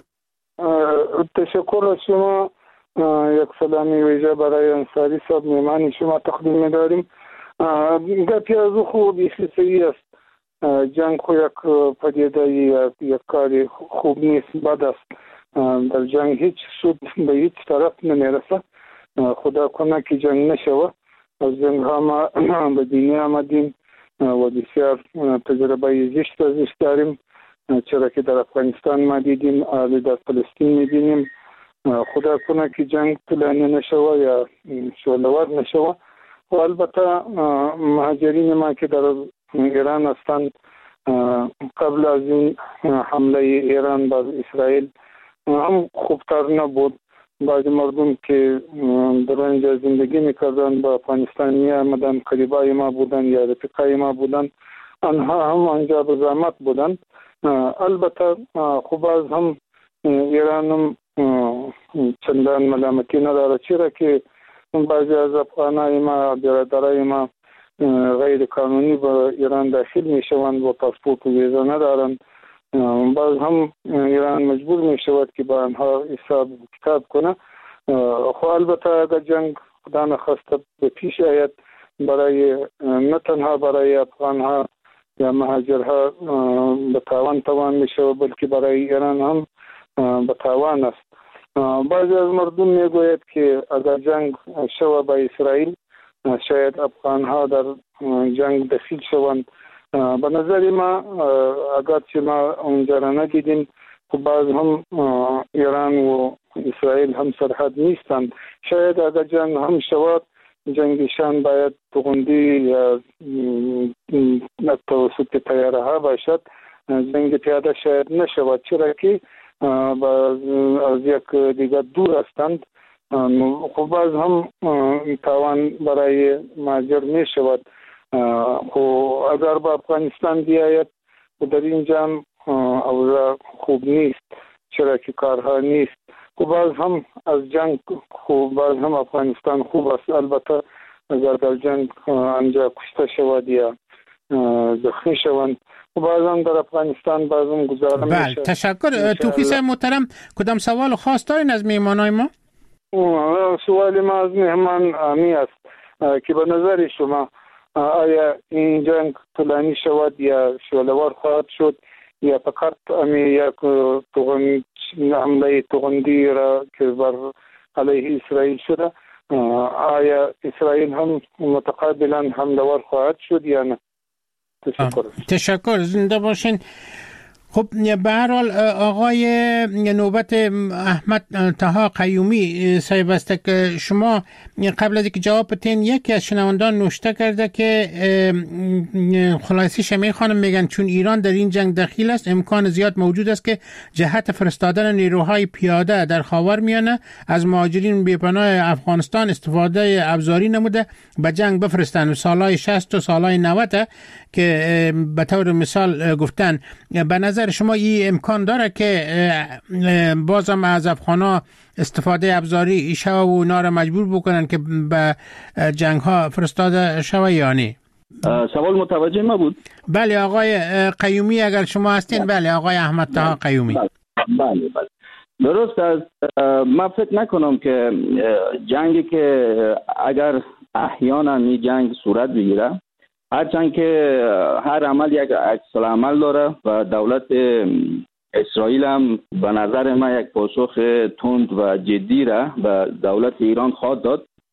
تشکر از شما. یک سلامی ویژه برای انصاری صاحب میمانی شما تقدیم می‌داریم. گپی از او خوب بیخی صحیح است. جنگ خو یک پدیده یک کاری خوب نیست، بد است. در جنگ هیچ سود به هیچ طرف نمیرسه. خدا کنه که جنگ نشوه. از جنگ ها ما به دنیا آمدیم و بسیار تجربه زشت ازش داریم، چرا که در افغانستان ما دیدیم، حالا در فلسطین میبینیم. خدا کنه که جنگ طولانی نشوه یا شعله‌ور نشوه. و البته مهاجرین ما که در ایران هستند، قبل از این حمله ایران بر اسرائیل هم خوبتر نبود. بعض مردم که در اینجا زندگی میکردن با افغانستانی آمدن، قریبای ما بودن یا رفیقای ما بودن، آنها هم آنجا به زحمت بودن. البته خوب از هم ایران هم چندان ملامتی نداره، چرا که بعضی از افغانای ما، برادرای ما غیر قانونی به ایران داخل میشوند و پاسپورت و ویزا ندارند. باز هم ایران مجبور می شود که با آنها حساب کتاب کنه. خب البته اگر جنگ خدا نخواسته به پیش آید، برای نه تنها برای افغان ها یا مهاجرها به تاوان تاوان می شود، بلکه برای ایران هم به تاوان است. بعضی از مردم می گوید که اگر جنگ شود با اسرائیل، شاید افغان ها در جنگ دخیل شوند. به نظر ما اگرچه ما اونجا را ندیدیم، خب باز هم ایران و اسرائیل هم سرحد نیستند. شاید اگر جنگ هم شود، جنگشان باید توغندی یا توسط طیاره ها باشد. جنگ پیاده شاید نشود، چرا که از یک دیگر دور هستند. خب باز هم تاوان برای مهاجر می شود. خو اگر با افغانستان بیاید و در اینجا هم اوضاع خوب نیست، چرا که کارها نیست. خو باز هم از جنگ خو باز هم افغانستان خوب است. البته اگر در جنگ آنجا کشته شود یا زخمی شوند، و باز هم در افغانستان باز هم گذاره میشه. بله تشکر. توخی صاحب محترم، کدام سوال خاص دارین از میهمانای ما؟ سوال ما از میهمان امی است که به نظر شما آیا این جنگ طولانی شود یا شعله‌ور خواهد شد، یا فقط امی یک توغند حمله توغندی را که بر علیه اسرائیل شده، آیا اسرائیل هم متقابلا حمله ور خواهد شد یا نه؟ تشکر. تشکر، زنده باشین. خب به هر حال آقای نوبت احمد طه قیومی صاحب است که شما قبل از اینکه جواب بدین، یکی از شنوندان نوشته کرده که خلاصی شمی خانم میگن چون ایران در این جنگ دخیل است، امکان زیاد موجود است که جهت فرستادن نیروهای پیاده در خاورمیانه از مهاجرین بی‌پناه افغانستان استفاده ابزاری نموده به جنگ بفرستند. سالهای شصت و سالهای نود که به طور مثال گفتن، به نظر شما این امکان داره که بازم از افغانا استفاده ابزاری شوه و اونا را مجبور بکنن که به جنگ ها فرستاده شوه یا نه؟ سوال متوجه ما بود؟ بله آقای قیومی اگر شما هستین. بله آقای احمد طه قیومی. بله بله درست است. من فکر نکنم که جنگی که اگر احیانا این جنگ صورت بگیره، هرچند که هر عمل یک عکس العمل داره و دولت اسرائیل هم به نظر ما یک پاسخ تند و جدی را به دولت ایران خواهد داد.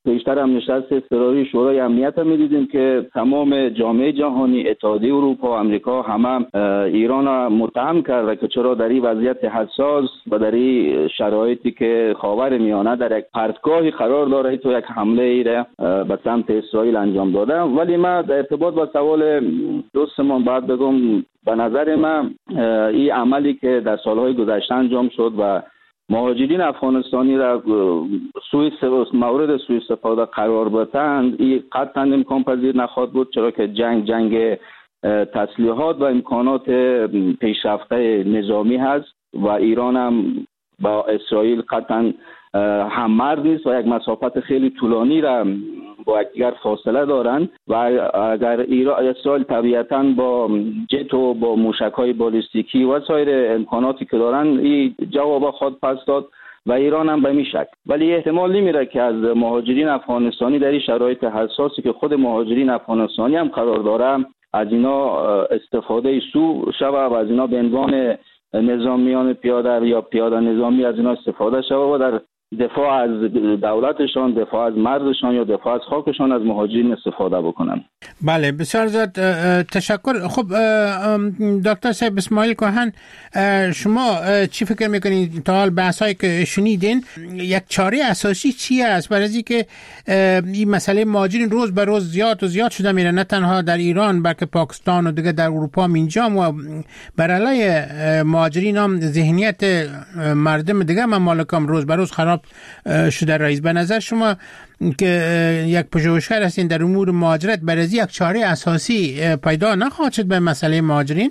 پیشتر هم نشست اضطراری شورای امنیت هم می‌دیدیم که تمام جامعه جهانی، اتحادیه اروپا و آمریکا همه ایران متهم کرده که چرا در این وضعیت حساس و در این شرایطی که خاور میانه در یک پرتگاهی قرار داره تو یک حمله ای را به سمت اسرائیل انجام داده. ولی من در ارتباط با سوال دوستمان باید بگم به نظر من این عملی که در سالهای گذشته انجام شد و مهاجرین افغانستانی را سوء مورد سوء استفاده قرار بدهند، این قطعا امکان پذیر نخواهد بود، چرا که جنگ جنگ تسلیحات و امکانات پیشرفته نظامی هست و ایران هم با اسرائیل قطعا هم مرد نیست و یک مسافت خیلی طولانی را با یکدیگر فاصله دارند و اگر ایران اسرائیل طبیعتاً با جت و با موشک‌های بالستیکی و سایر امکاناتی که دارند این جواب خود پس داد و ایران هم به این شکل. ولی احتمال نمیره که از مهاجرین افغانستانی در این شرایط حساسی که خود مهاجرین افغانستانی هم قرار داره از اینا استفاده سو شود و از اینا به عنوان نظامیان پیاده یا پیاده نظامی از اینا استفاده شود و در دفاع از دولتشان، دفاع از مردشان یا دفاع از خاکشان از مهاجرین استفاده بکنن. بله بسیار زیاد تشکر. خب دکتر صاحب اسماعیل کهن، شما چی فکر میکنید تا حال بحثایی که شنیدین یک چاره اساسی چی است برای اینکه این مسئله مهاجرین روز به روز زیاد و زیاد شده میره، نه تنها در ایران بلکه پاکستان و دیگه در اروپا هم اینجا و بر علیه مهاجرین هم ذهنیت مردم دیگه ممالک هم روز به روز خراب شده. رئیس به نظر شما که یک پژوهشگر هستین در امور مهاجرت برای یک چاره اساسی پیدا نخواهد شد به مسئله مهاجرین؟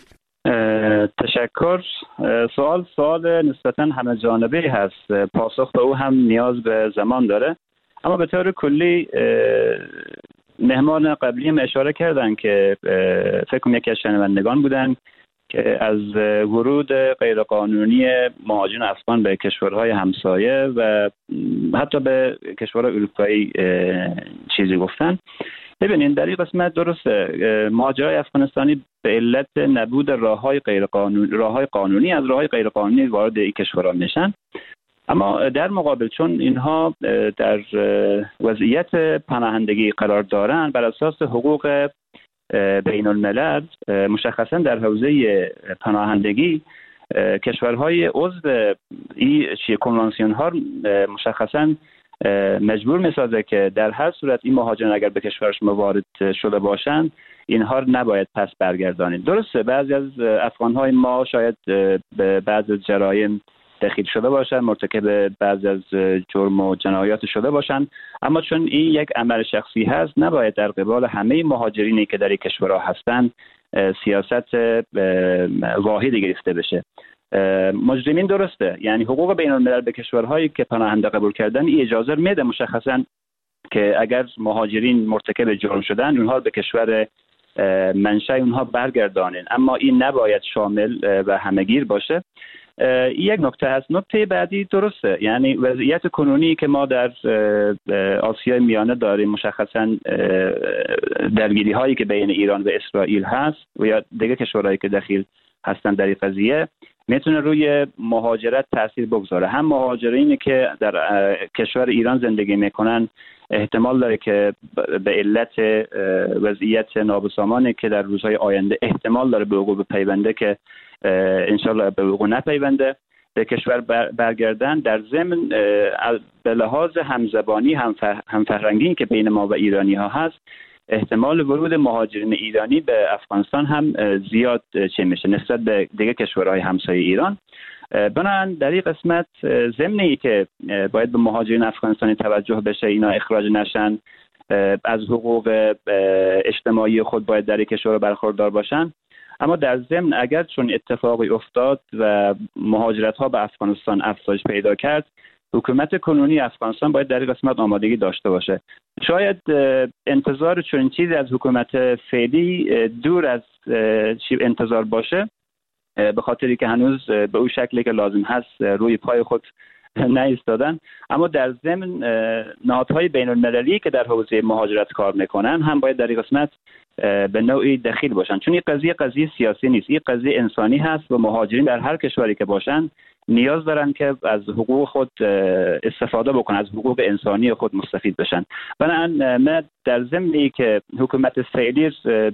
تشکر. سوال سوال نسبتاً همه جانبه هست، پاسخ به او هم نیاز به زمان داره، اما به طور کلی مهمان قبلی هم اشاره کردن که فکر کنم یکی از شنوندگان بودن که از ورود غیرقانونی مهاجرین افغان به کشورهای همسایه و حتی به کشورهای اروپایی چیزی گفتن. ببینید در این قسمت درسته مهاجرای افغانستانی به علت نبود راههای غیرقانونی راههای قانونی از راههای غیرقانونی وارد این کشورها میشن، اما در مقابل چون اینها در وضعیت پناهندگی قرار دارن بر اساس حقوق بین الملل، مشخصا در حوزه پناهندگی کشورهای عضو این کنوانسیون ها مشخصا مجبور میسازه که در هر صورت این مهاجران اگر به کشورش وارد شده باشند اینها نباید پس برگردانید. درسته بعضی از افغانهای ما شاید به بعض از جرایم دخیل شده باشند، مرتکب بعضی از جرم و جنایات شده باشند، اما چون این یک عمل شخصی هست نباید در قبال همه مهاجرینی که در این کشورها هستند سیاست واحدی گرفته بشه. مجرمین درسته، یعنی حقوق بین الملل به کشورهایی که پناهنده قبول کردن این اجازه میده مشخصا که اگر مهاجرین مرتکب جرم شدن اونها به کشور منشأ اونها برگردانن، اما این نباید شامل و همهگیر باشه. این یک نکته است. نکته بعدی درسته، یعنی وضعیت کنونی که ما در آسیای میانه داریم، مشخصا درگیری هایی که بین ایران و اسرائیل هست و یا دیگه کشورهایی که دخیل هستن در این قضیه میتونه روی مهاجرت تاثیر بگذاره. هم مهاجرینی که در کشور ایران زندگی میکنن احتمال داره که به علت وضعیت نابسامانی که در روزهای آینده احتمال داره به وقوع بپیونده که انشالله به وقوع نپیونده به کشور برگردن. در ضمن به لحاظ همزبانی همفرهنگی که بین ما و ایرانی ها هست احتمال ورود مهاجرین ایرانی به افغانستان هم زیاد چه میشه نسبت به دیگه کشورهای همسایه ایران. بنابراین در این قسمت ضمنی که باید به مهاجرین افغانستانی توجه بشه، اینا اخراج نشن، از حقوق اجتماعی خود باید در این کشور برخوردار باشن، اما در ضمن اگر چون اتفاقی افتاد و مهاجرت ها به افغانستان افزایش پیدا کرد، حکومت کنونی افغانستان باید در این قسمت آمادگی داشته باشه. شاید انتظار چون چیزی از حکومت فعلی دور از انتظار باشه، به خاطری که هنوز به اون شکلی که لازم هست روی پای خود نایستادن، اما در ضمن نهادهای بین المللی که در حوزه مهاجرت کار میکنن هم باید در این قسمت به نوعی دخیل باشن، چون این قضیه قضیه سیاسی نیست، این قضیه انسانی هست و مهاجرین در هر کشوری که باشن نیاز دارن که از حقوق خود استفاده بکنن، از حقوق انسانی خود مستفید بشن. بنابراین من در ضمنی که حکومت فعلی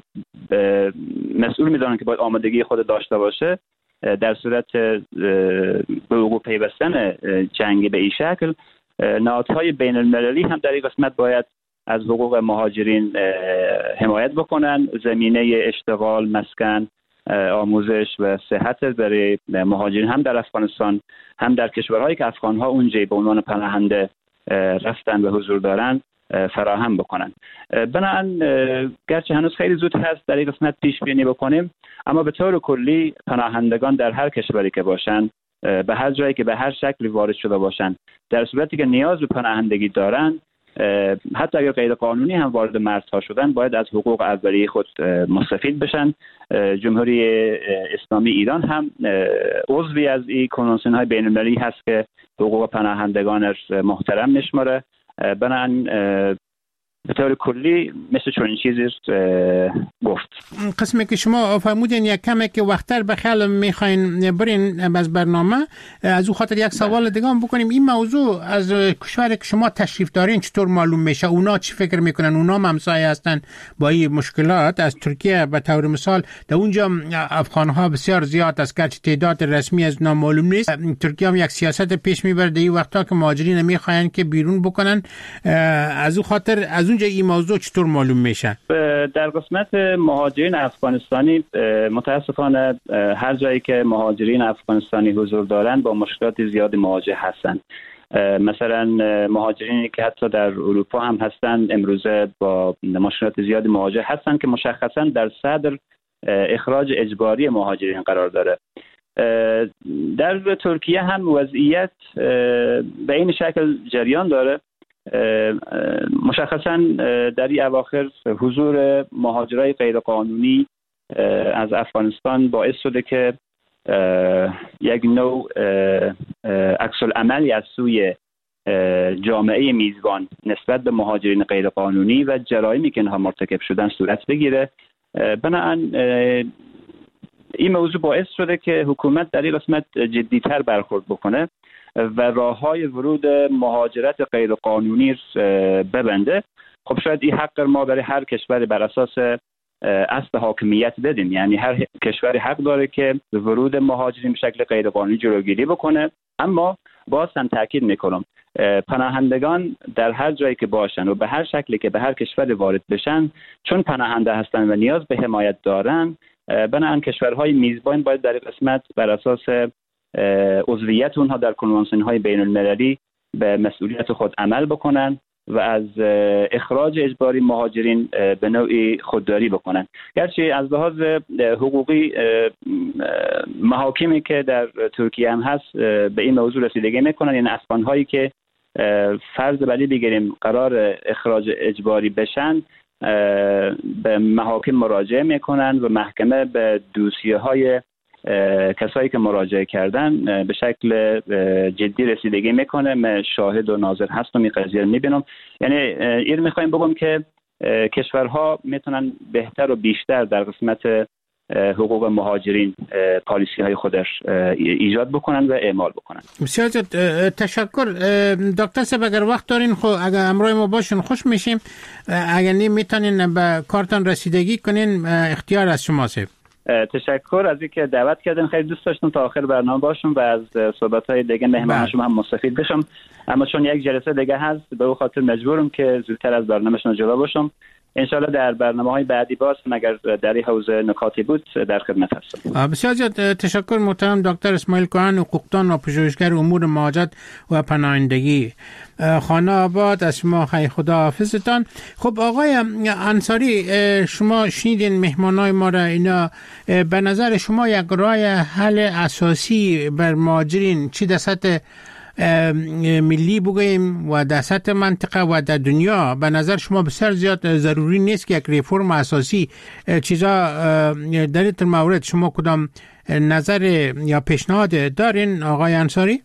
مسئول میدونن که باید آمادگی خود داشته باشه در صورت به حقوق پیوستن جنگ به این شکل، نهادهای بین المللی هم در این قسمت باید از حقوق مهاجرین حمایت بکنن. زمینه اشتغال، مسکن، آموزش و صحت برای مهاجرین هم در افغانستان هم در کشورهایی که افغانها اونجا به عنوان پناهنده رفتن و حضور دارن فراهم بکنن. بنابراین گرچه هنوز خیلی زود هست در این قسمت پیش بینی بکنیم، اما به طور کلی پناهندگان در هر کشوری که باشن، به هر جایی که به هر شکلی وارد شده باشن، در صورتی که نیاز به پناهندگی دارن، حتی اگر غیر قانونی هم وارد مرزها شدن، باید از حقوق اولیه خود مستفید بشن. جمهوری اسلامی ایران هم عضوی از این کنوانسیون های بین المللی هست که حقوق پناهندگان محترم میشماره. بنابراین به طور کلی مثل چون این چیزی گفت. قسمی که شما فرمودین یک کمی که وقتر به خیال میخواین برین از برنامه، از او خاطر یک سوال دیگه هم بکنیم. این موضوع از کشوری که شما تشریف دارین چطور معلوم میشه؟ اونا چی فکر میکنن؟ اونا همسایه هستن با این مشکلات؟ از ترکیه به طور مثال در اونجا افغانها بسیار زیاد است، گرچه تعداد رسمی از اونا معلوم نیست. ترکیه هم یک سیاست پیش میبره در این وقتا که مهاجرین میخواین که بیرون بکنن. از او خاطر از اونجا این موضوع چطور معلوم میشه؟ در قسمت مهاجرین افغانستانی متاسفانه هر جایی که مهاجرین افغانستانی حضور دارن با مشکلات زیادی مواجه هستن. مثلا مهاجرینی که حتی در اروپا هم هستن امروزه با مشکلات زیادی مواجه هستن که مشخصا در صدر اخراج اجباری مهاجرین قرار داره. در ترکیه هم وضعیت به این شکل جریان داره. مشخصا در این اواخر حضور مهاجرای غیرقانونی از افغانستان باعث شده که یک نوع عکس العملی از سوی جامعه میزبان نسبت به مهاجرین غیرقانونی و جرایمی که اینها مرتکب شدن صورت بگیره. بنابراین این موضوع باعث شده که حکومت در این قسمت جدیتر برخورد بکنه و راه‌های ورود مهاجرت غیرقانونی ببنده. خب شاید این حق ما برای هر کشوری بر اساس اصل حاکمیت بدیم، یعنی هر کشوری حق داره که ورود مهاجرین به شکل غیرقانونی جلوگیری بکنه. اما باز هم تاکید میکنم پناهندگان در هر جایی که باشن و به هر شکلی که به هر کشوری وارد بشن، چون پناهنده هستن و نیاز به حمایت دارن، بنابراین کشورهای میزبان باید در قسمت بر اساس عضویت اونها در کنوانسیون های بین المللی به مسئولیت خود عمل بکنن و از اخراج اجباری مهاجرین به نوعی خودداری بکنن. گرچه از لحاظ حقوقی محاکمی که در ترکیه هم هست به این موضوع رسیدگی میکنن، یعنی افغان هایی که فرض بلی بگیریم قرار اخراج اجباری بشن به محاکم مراجعه میکنن و محکمه به دوسیه های کسایی که مراجعه کردن به شکل جدی رسیدگی میکنه. من شاهد و ناظر هستم، این قضیه رو میبینم. یعنی این میخوایم بگم که کشورها میتونن بهتر و بیشتر در قسمت حقوق مهاجرین پالیسی های خودش ایجاد بکنن و اعمال بکنن. بسیار تشکر دکتر صاحب. اگر وقت دارین خب اگر همراه ما باشین خوش میشیم، اگر نمی میتونین به کارتان رسیدگی کنین اختیار از شما صاحب. تشکر از اینکه دعوت کردین. خیلی دوست داشتم تا آخر برنامه باشم و از صحبت‌های دیگه مهمان شما هم مستفید بشم، اما چون یک جلسه دیگه هست به اون خاطر مجبورم که زودتر از برنامه‌شون جدا باشم. انشالله در برنامه‌های بعدی باز مگر در این حوزه نکاتی بود در خدمت هستم. بسیار زیاد تشکر محترم دکتر اسماعیل کهن، حقوقدان و پژوهشگر امور مهاجرت و پناهندگی، خانه آباد. از شما خیر خدا حافظتان. خب آقای انصاری، شما شنیدین مهمانای ما را، اینا به نظر شما یک راه حل اساسی بر مهاجرین چی در سطح ملی بگوییم و در سطح منطقه و در دنیا به نظر شما بسیار زیاد ضروری نیست که یک ریفرم اساسی چیزا در این مورد شما کدام نظر یا پیشنهاد دارین آقای انصاری؟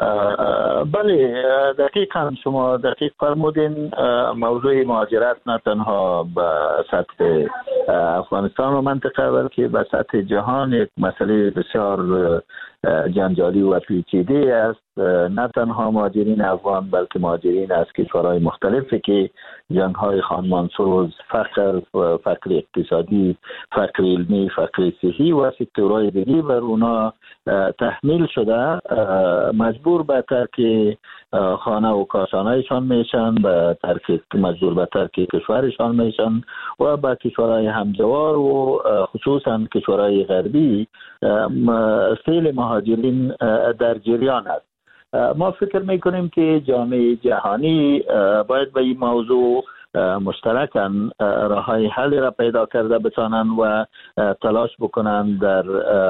بله دقیقا شما دقیق فرمودین. موضوع مهاجرت نه تنها به سطح افغانستان و منطقه بلکه به سطح جهان یک مسئله بسیار جنجالی و پیچیده است، نه تنها مهاجرین افغان بلکه مهاجرین از کشورهای مختلفی که جنگ‌های خانمانسوز، فقر، فقر اقتصادی، فقر علمی، فقر صحی و سکتورهای دیگه بر اونا تحمیل شده، مجبور به ترک خانه و کاشانهایشان میشن، به ترک مجبور به ترک کشورشان میشن و به کشورهای همجوار و خصوصا کشورهای غربی سیل مهاجرین در جریان است. ما فکر میکنیم که جامعه جهانی باید به این موضوع مشترکاً راههای حل را پیدا کرده بتانند و تلاش بکنند در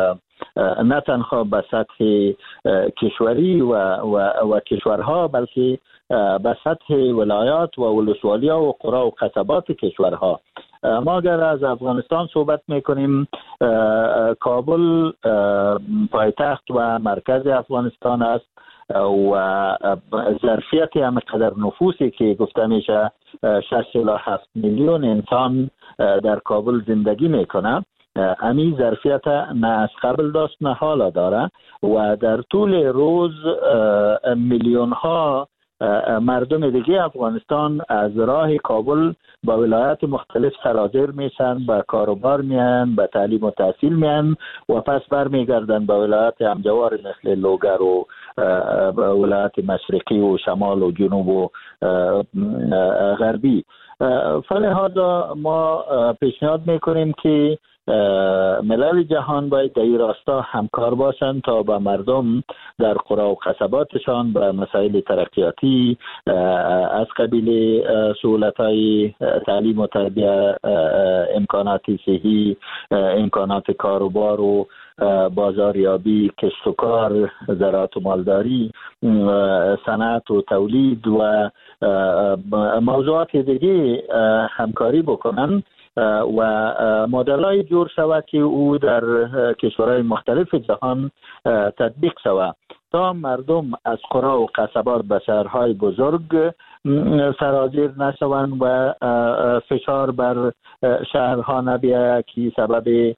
نه تنها به سطح کشوری و, و, و کشورها بلکه به سطح ولایات و ولسوالی‌ها و قرا و قصبات کشورها. ما اگر از افغانستان صحبت میکنیم، کابل پایتخت و مرکز افغانستان است و ظرفیت همقدر نفوسی که گفته میشه شصت و هفت میلیون انسان در کابل زندگی میکنه، امی ظرفیت نه از قبل داشت نه حالا داره و در طول روز میلیون ها مردم دیگه افغانستان از راه کابل با ولایات مختلف سرازیر میشن، به کاروبار میان، به تعلیم و تحصیل میان و پس برمیگردن به ولایات همجوار مثل لوگر و ولایات مشرقی و شمال و جنوب و غربی. فلهذا ما پیشنهاد میکنیم که ملل جهان باید در این راستا همکار باشند تا به مردم در قرا و قصباتشان به مسائل ترقیاتی از قبیل سهولت‌های تعلیم و تربیت، امکانات صحی، امکانات کاروبار و بازاریابی، کسب و کار، زراعت و مالداری، صنعت و تولید و موضوعات دیگه همکاری بکنن و مدل‌های جور شود که او در کشورهای مختلف جهان تطبیق شود تا مردم از قرا و قصبات به شهرهای بزرگ سرازیر نشوند و فشار بر شهرها نبیاید که سبب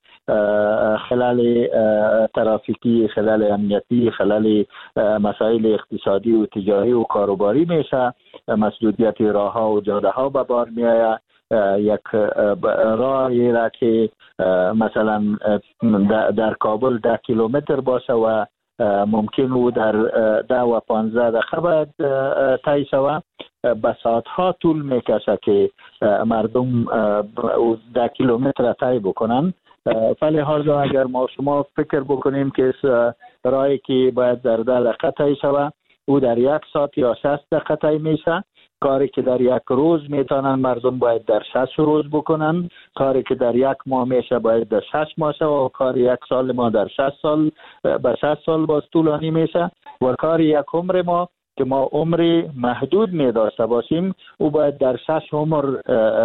خلل ترافیکی، خلل امنیتی، خلل مسائل اقتصادی و تجاری و کاروباری میشه، مسدودیت راه‌ها و جاده‌ها به بار میآید. یک راهی را که مثلا در کابل ده کیلومتر باشه و ممکن او در ده و پانزده دقیقه باید طی شود، به ساعتها طول میکشه که مردم ده کیلومتر طی بکنن. فلهذا اگر ما شما فکر بکنیم که راهی که باید در ده دقیقه طی شود او در یک ساعت یا شصت دقیقه طی میشه، کاری که در یک روز میتونن مردم باید در شش روز بکنن، کاری که در یک ماه میشه باید در شش ماه شه و کار یک سال ما در شش سال به شش سال باز طولانی میشه و کار یک عمر ما که ما عمری محدود می داشته باشیم او باید در شش عمر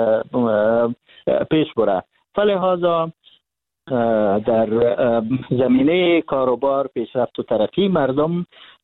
پیش بره. فلهذا در زمینه کاروبار، پیشرفت و ترقی مردم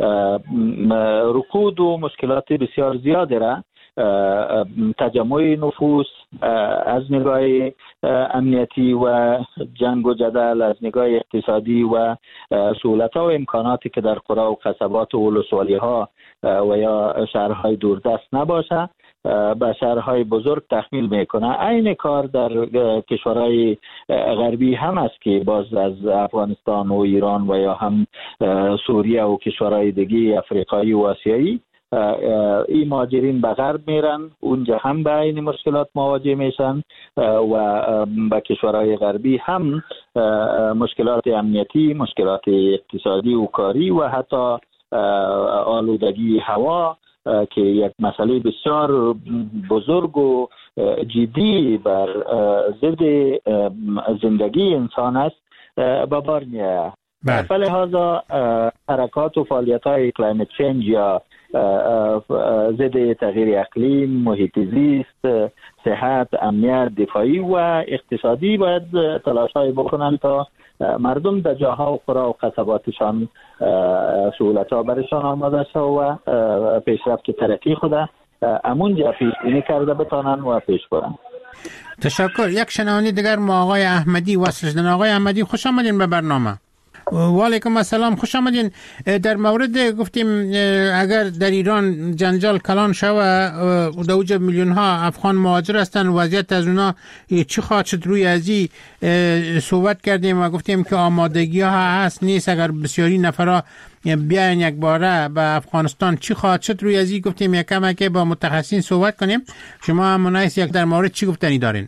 رکود و مشکلات بسیار زیاده را، تجمع نفوس از نگاه امنیتی و جنگ و جدل، از نگاه اقتصادی و سهولت‌ها و امکاناتی که در قرا و قصبات و ولسوالی‌ها و یا شهرهای دوردست نباشه به شهرهای بزرگ تحمیل میکنه. عین کار در کشورهای غربی هم است که باز از افغانستان و ایران و یا هم سوریه و کشورهای دیگه افریقایی و آسیایی این مهاجرین به غرب میرن، اونجا هم به این مشکلات مواجه میشن و به کشورهای غربی هم مشکلات امنیتی، مشکلات اقتصادی و کاری و حتی آلودگی هوا که یک مسئله بسیار بزرگ و جدی بر ضد زندگی انسان است به بار میآید. فلهذا حرکات و فعالیت‌های کلایمت چنج یا ضد تغییر اقلیم، محیط زیست، صحت، امنیت، دفاعی و اقتصادی باید تلاش‌های بکنند تا مردم در جاها و قرا و قصباتشان سهولت‌ها برشان آماده شد و پیشرفت ترقی خود امونجا پیش بینی کرده بتانن و پیش برن. تشکر. یک شنونده دیگر ما آقای احمدی وصل شدن. آقای احمدی خوش آمدین به برنامه. و علیکم السلام، خوش آمدین. در مورد گفتیم اگر در ایران جنجال کلان شوه و در اوج میلیون ها افغان مهاجر هستن، وضعیت از اونا چی خواهد شد، روی ازی صحبت کردیم و گفتیم که آمادگی ها هست نیست اگر بسیاری نفرها بیاین یک باره به افغانستان چی خواهد شد، روی ازی گفتیم یک کم که با متخصصین صحبت کنیم. شما هم منایس یک در مورد چی گفتنی دارین؟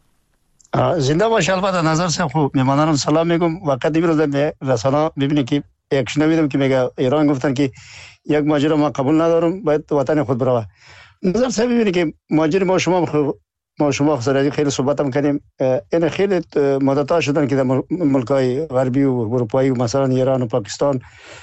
زنده باش. البته نظر صاحب خوب میمانان سلام میگم. وقت دیروز در رسانه ببینید که یک شنیدم که میگه ایران گفتن که یک مهاجر ما قبول ندارم، باید وطن خود بروه. نظر صاحب ببینید که مهاجر ما شما ما شما خسارتی خیلی صحبت هم کردیم، این خیلی مدت ها شدن که در ملک‌های غربی و اروپایی و مثلا ایران و پاکستان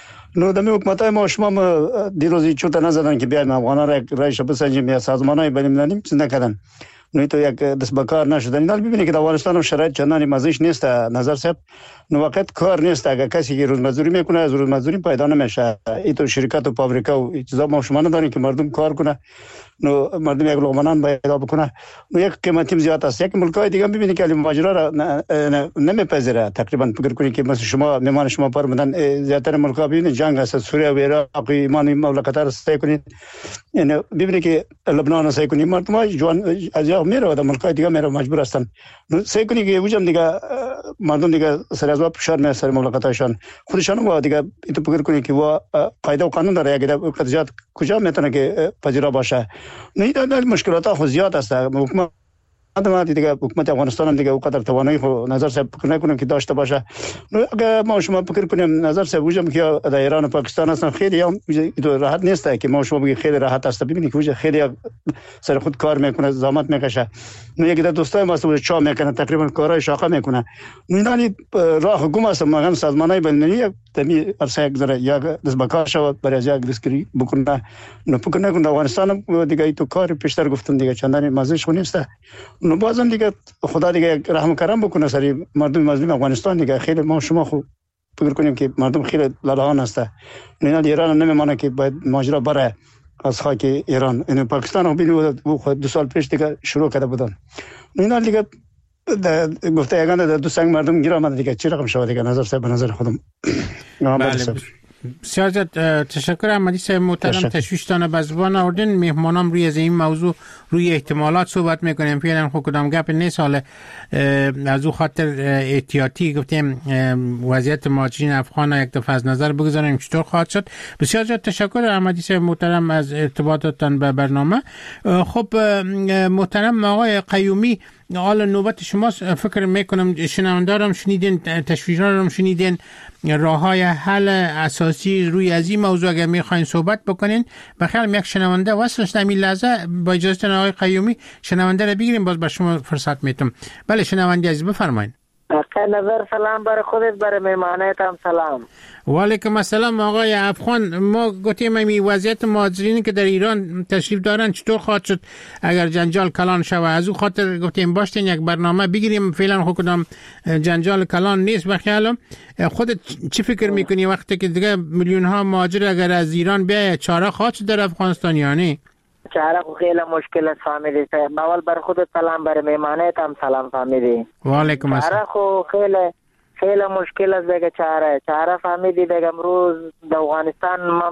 نو دمی حکومت‌های ما شما دیروزی چوت نزدن که بیایم افغان‌ها را رایش بسنجیم یا سازمان‌های بین‌المللی چیز نکردن. نو تو یک دست به کار نشدن. اینا ببینید که در افغانستان شرایط چندانی مزه‌اش نیست نظر صاحب. نو وقت کار نیست، اگر کسی که روزمزدوری میکنه از روزمزدوری پیدا نمیشه. این تو شرکت و فابریکا و چیزا ما شما نداریم که مردم کار کنه، نو مردم یک لقمه پیدا بکنه. نو یک قیمتیم زیاد است. یک ملک‌های دیگه ببینید که مهاجرا را نمیپذیره. تقریبا فکر کنید که مثل شما میمان شما فرمودن زیاتر ملک‌ها ببینید جنگ است، سوریه و عراق ایمان مملکت را سعی کنید. یعنی ببینید که لبنان سعی کنید مردم جوان از یا میره در ملک‌های دیگه میره مجبور هستن. سعی کنید که وجم دیگه مردم دیگه سر از فشار نه سر مملکتاشان خودشان و دیگه تو فکر کنید که وا قاعده و قانون داره، اگه قضیات کجا میتونه که پذیرا باشه. نه این مشکلات ها خود زیاد است. حکومت ما دیگه حکومت افغانستان هم دیگه اونقدر توانایی خو نظر صاحب فکر نکنم که داشته باشه. اگه ما شما فکر کنیم نظر صاحب وجم که در ایران و پاکستان هستن خیلی هم راحت نیست که ما شما بگی خیلی راحت است. ببینید که وجه خیلی سر خود کار میکنه، زحمت میکشه. نو یک در دوستای ما است چا میکنه، تقریبا کارهای شاقه میکنه. نو اینا راه گم است. ما سازمانای بین‌المللی تمی ارسه یک ذره یا دست بکار شود برای از یک دستگیری بکنه. نو فکر نکنم افغانستان دیگه تو کار پیشتر گفتم دیگه چندانی مزه‌اش نیست. نو بازم دیگه خدا دیگه رحم کرم بکنه سری مردم مظلوم افغانستان دیگه. خیلی ما شما خوب فکر کنیم که مردم خیلی لالهان هسته. اینا ایران نمیمانه که باید ماجرا بره از خاک ایران. این پاکستان هم ببینید دو سال پیش دیگه شروع کرده بودن. اینا دیگه گفته یگانه در دو سنگ مردم گیر آمده دیگه چی رقم شود دیگه. نظر صاحب نظر خودم. بله بسیار زیاد تشکر. احمدی صاحب محترم تشویشتان به زبان آوردین. میهمانام روی از این موضوع روی احتمالات صحبت میکنیم. فعلا خود کدام گپ نیست، حالا از او خاطر احتیاطی گفتیم وضعیت مهاجرین افغان یک دفعه از نظر بگذاریم چطور خواهد شد. بسیار زیاد تشکر احمدی صاحب محترم از ارتباطاتتان به برنامه. خب محترم آقای قیومی، حالا نوبت شماست. فکر میکنم شنوندارم شنیدین، تشویشارم شنیدین، راههای حل اساسی روی از این موضوع اگر میخواین صحبت بکنین. بخیر یک شنونده واسه همین لحظه با اجازه آقای قیومی شنونده رو بگیریم، باز به شما فرصت میتم. بله شنونده عزیز بفرمایید. آقای نظر سلام برای خودت، برای مهمانیت هم سلام. و علیکم السلام آقای افغان. ما گفتیم این وضعیت مهاجرین که در ایران تشریف دارن چطور خواهد شد اگر جنجال کلان شود؟ از او خاطر گفتیم باشین یک برنامه بگیریم. فعلا خود کدام جنجال کلان نیست. بخیالم خودت چی فکر میکنی وقتی که دیگه میلیون ها مهاجر اگر از ایران بیاید چاره خواهد شد در افغانستان یا نه؟ چاره خیلی مشکل است فهمیدی صاحب. اول بر خودت سلام، برای مهمانیت هم سلام فهمیدی. و علیکم السلام. چاره خو خیلی خیلی مشکل است دیگه. چاره چاره فهمیدی دیگه. امروز در افغانستان ما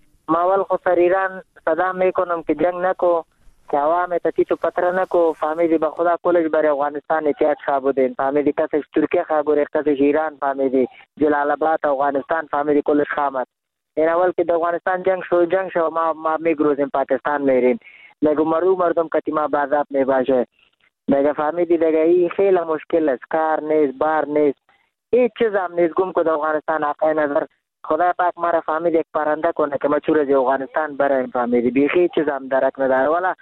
اول خو سر ایران صدا میکنم که جنگ نکو، که عوام تتی تو پتر نکو. فهمیدی به خدا کلش برای افغانستان احتیاط خوابودین. فهمیدی کسش ترکیه خوابوده، کسش ایران، فهمیدی جلال آباد افغانستان، فهمیدی کلش خامد. این اول که در افغانستان جنگ شو جنگ شو ما ما میگروزیم پاکستان میریم دیگه. مرو مردم کتی ما بازاب میباشه دیگه. فهمیدی دیگه این خیلی مشکل است. کار نیست، بار نیست، هیچ چیز هم نیست. گم که در افغانستان آقای نظر خدا پاک مرا فهمید یک پرنده کنه که ما چور از افغانستان برایم. فهمیدی بیخی هیچ چیز هم درک نداره. والا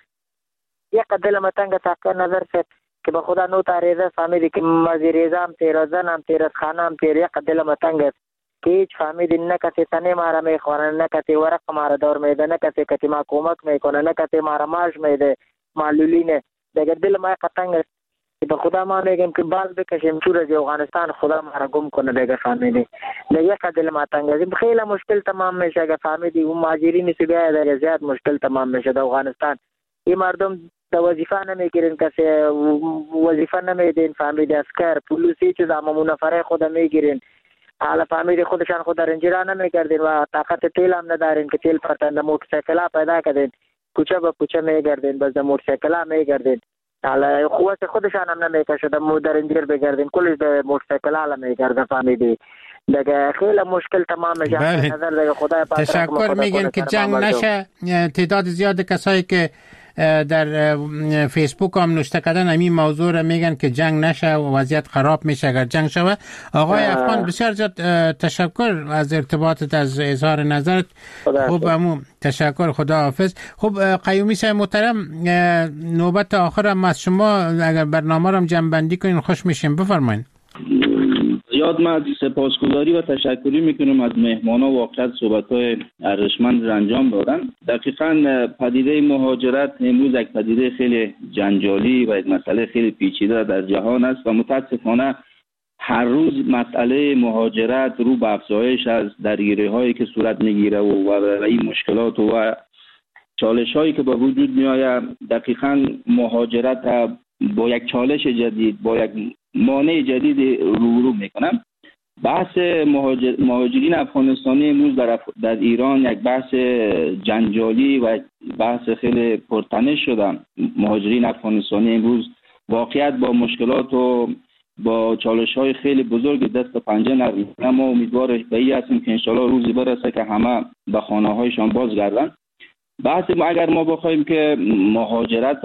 یک دل متنگ آقای نظر سے که به خدا نو تاریزه. فهمیدی که وزیرزام تیر زنم تیر خانم تیر یک دل متنگ است که هیچ فهمیدی نه کسی تنه مارا میخوانه، نه کسی ورق مارا دور میده، نه کسی کتی ما کمک میکنه، نه کسی مارا ماش میده معلولینه دیگه. دل ما قطنگ است که به خدا ما میگیم که باز بکشیم چور از افغانستان خدا مارا گم کنه دیگه. فهمیدی دیگه یک دل ما تنگ است. خیلی مشکل تمام میشه که فهمیدی اون مهاجرین سی بیا در زیاد مشکل تمام میشه در افغانستان. این مردم د وظیفه نمیگیرن، کسی وظیفه نمیدین. فهمیدی اسکر پولیسی چیز هم منفره خود میگیرن. حالا فهمید خودشان خود در انجیرا نمیگردین و طاقت تیل هم ندارین که تیل پرتن در موتورسیکل ها پیدا کردین، کوچه به کوچه میگردین، بس در موتورسیکل ها میگردین. حالا قوت خودشان هم نمیکشه در مو در انجیر بگردین، کلش در موتورسیکل ها میگردن. فهمیدی دیگه خیلی مشکل تمام میشه. نظر دیگه خدای پاک تشکر میگن که جنگ نشه. تعداد زیاد کسایی که در فیسبوک هم نوشته کردن همین موضوع رو میگن که جنگ نشه و وضعیت خراب میشه اگر جنگ شود. آقای افغان بسیار زیاد تشکر از ارتباطت، از اظهار نظرت. خوب همون تشکر، خدا حافظ. خب قیومی صاحب محترم، نوبت آخر هم از شما، اگر برنامه رو جمع بندی کنین خوش میشیم. بفرمایید. زیاد من سپاسگزاری و تشکری میکنم از مهمانا، واقعا صحبت‌های ارزشمند را انجام دادن. دقیقاً پدیده مهاجرت امروز یک پدیده خیلی جنجالی و یک مسئله خیلی پیچیده در جهان است و متاسفانه هر روز مسئله مهاجرت رو به افزایش از درگیری‌هایی که صورت میگیره و و این مشکلات و چالش‌هایی که به وجود میآید. دقیقاً مهاجرت با یک چالش جدید، با یک مانع جدید روبرو میکنم. بحث مهاجر... مهاجرین افغانستانی امروز در, اف... در ایران یک بحث جنجالی و بحث خیلی پرتنش شده. مهاجرین افغانستانی امروز واقعیت با مشکلات و با چالش های خیلی بزرگ دست و پنجه نرمیم. ما امیدوار به این هستیم که انشالله روزی برسه که همه به خانه هایشان بازگردن. بحث ما اگر ما بخوایم که مهاجرت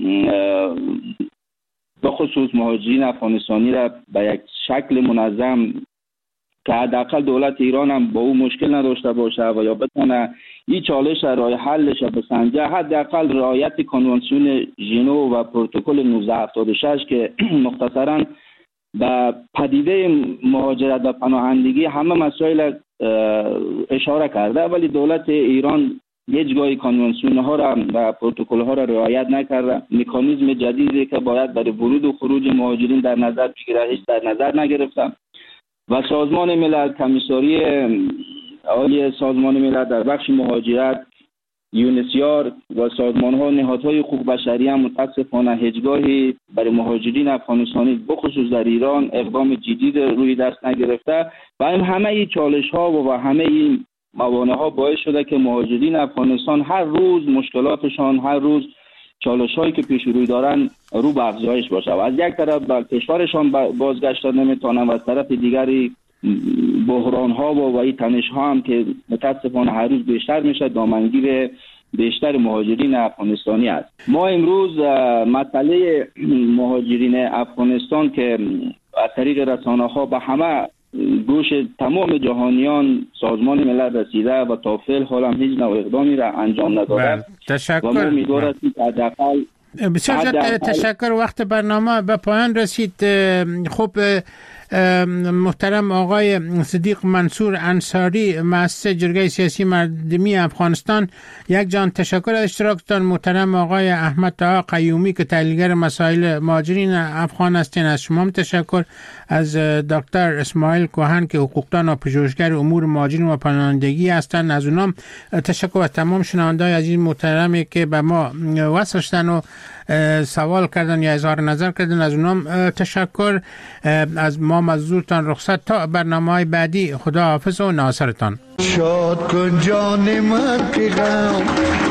به خصوص مهاجرین افغانستانی را به یک شکل منظم که حداقل دولت ایران هم با او مشکل نداشته باشه و یا بتونه این چالش راه حلش بسنجه، حداقل رعایت کنوانسیون ژنو و پروتکل نوزده هفتاد و شش که مختصراً به پدیده مهاجرت و پناهندگی همه مسائل اشاره کرده، ولی دولت ایران هیچگاه کنوانسیون ها را و پروتکل ها را رعایت نکرده. مکانیزم جدیدی که باید برای ورود و خروج مهاجرین در نظر بگیره هیچ در نظر نگرفته و سازمان ملل، کمیساری عالی سازمان ملل در بخش مهاجرت، یونسیار و سازمان ها نهادهای حقوق بشری هم متاسفانه هیچگاهی برای مهاجرین افغانستانی بخصوص در ایران اقدام جدید روی دست نگرفته و همه این چالش ها و همه این موانع ها باعث شده که مهاجرین افغانستان هر روز مشکلاتشان، هر روز چالش هایی که پیش روی دارن رو به افزایش باشه و از یک طرف به کشورشان بازگشتن نمیتونن و از طرف دیگری بحران ها و این تنش ها هم که متاسفانه هر روز بیشتر میشه دامنگیر بیشتر مهاجرین افغانستانی است. ما امروز مسئله مهاجرین افغانستان که از طریق رسانه ها به همه گوش تمام جهانیان سازمان ملل رسیده و تا فعل حال هم هیچ نوع اقدامی را انجام نداده. تشکر. و ما امیدواریم که حداقل بسیار زیاد تشکر. وقت برنامه به پایان رسید. خب محترم آقای صدیق منصور انصاری، مؤسس جرگه سیاسی مردمی افغانستان، یک جان تشکر از اشتراکتان. محترم آقای احمد طاها قیومی که تحلیلگر مسائل مهاجرین افغان هستین، از شما هم تشکر. از دکتر اسماعیل کوهن که حقوقدان و پژوهشگر امور مهاجرین و پناهندگی هستند، از اونام تشکر. از تمام شنوندگان عزیز محترمی که به ما وصل شدن و سوال کردن یا اظهار نظر کردن، از اونام تشکر. از ما مزدورتان رخصت تا برنامه‌های بعدی. خدا حافظ و ناصرتان. شاد کن جان من که غم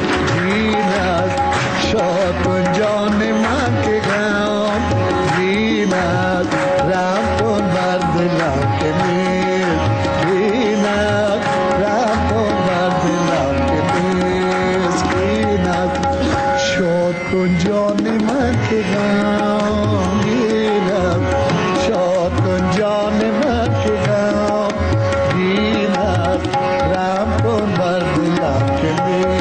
زینت، شاد کن جان من که غم زینت، رحم کن بر دلم که مسکینت، رحم کن بر دلم که مسکینت. شاد کن جان من که غم زینت، شاد کن جان من که غم زینت، رحم کن بر دلم که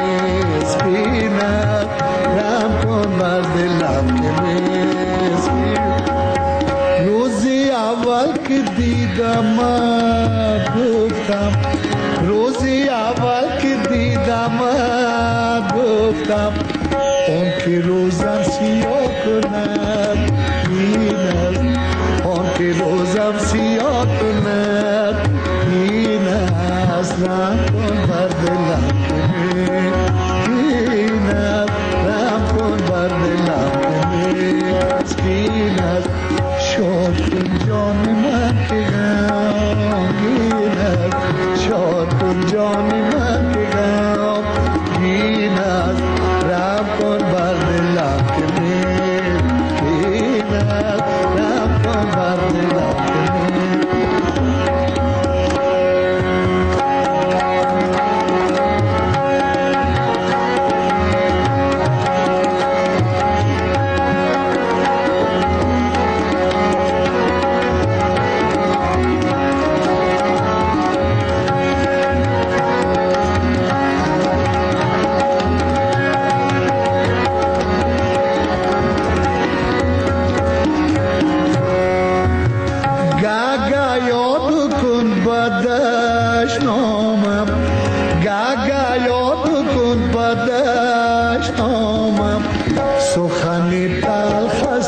مسکینت، رحم کن بر دلم که مسکینت. روزی اول که دیدم گفتم، روزی اول که دیدم گفتم، اون که روزم سیاه کند این است، اون که روزم سیاه کند این است. رحم کن بر دلم که مسکین است، رحم کن بر دلم که مسکین است. شاد کن جان من که غمگین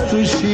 تو شیر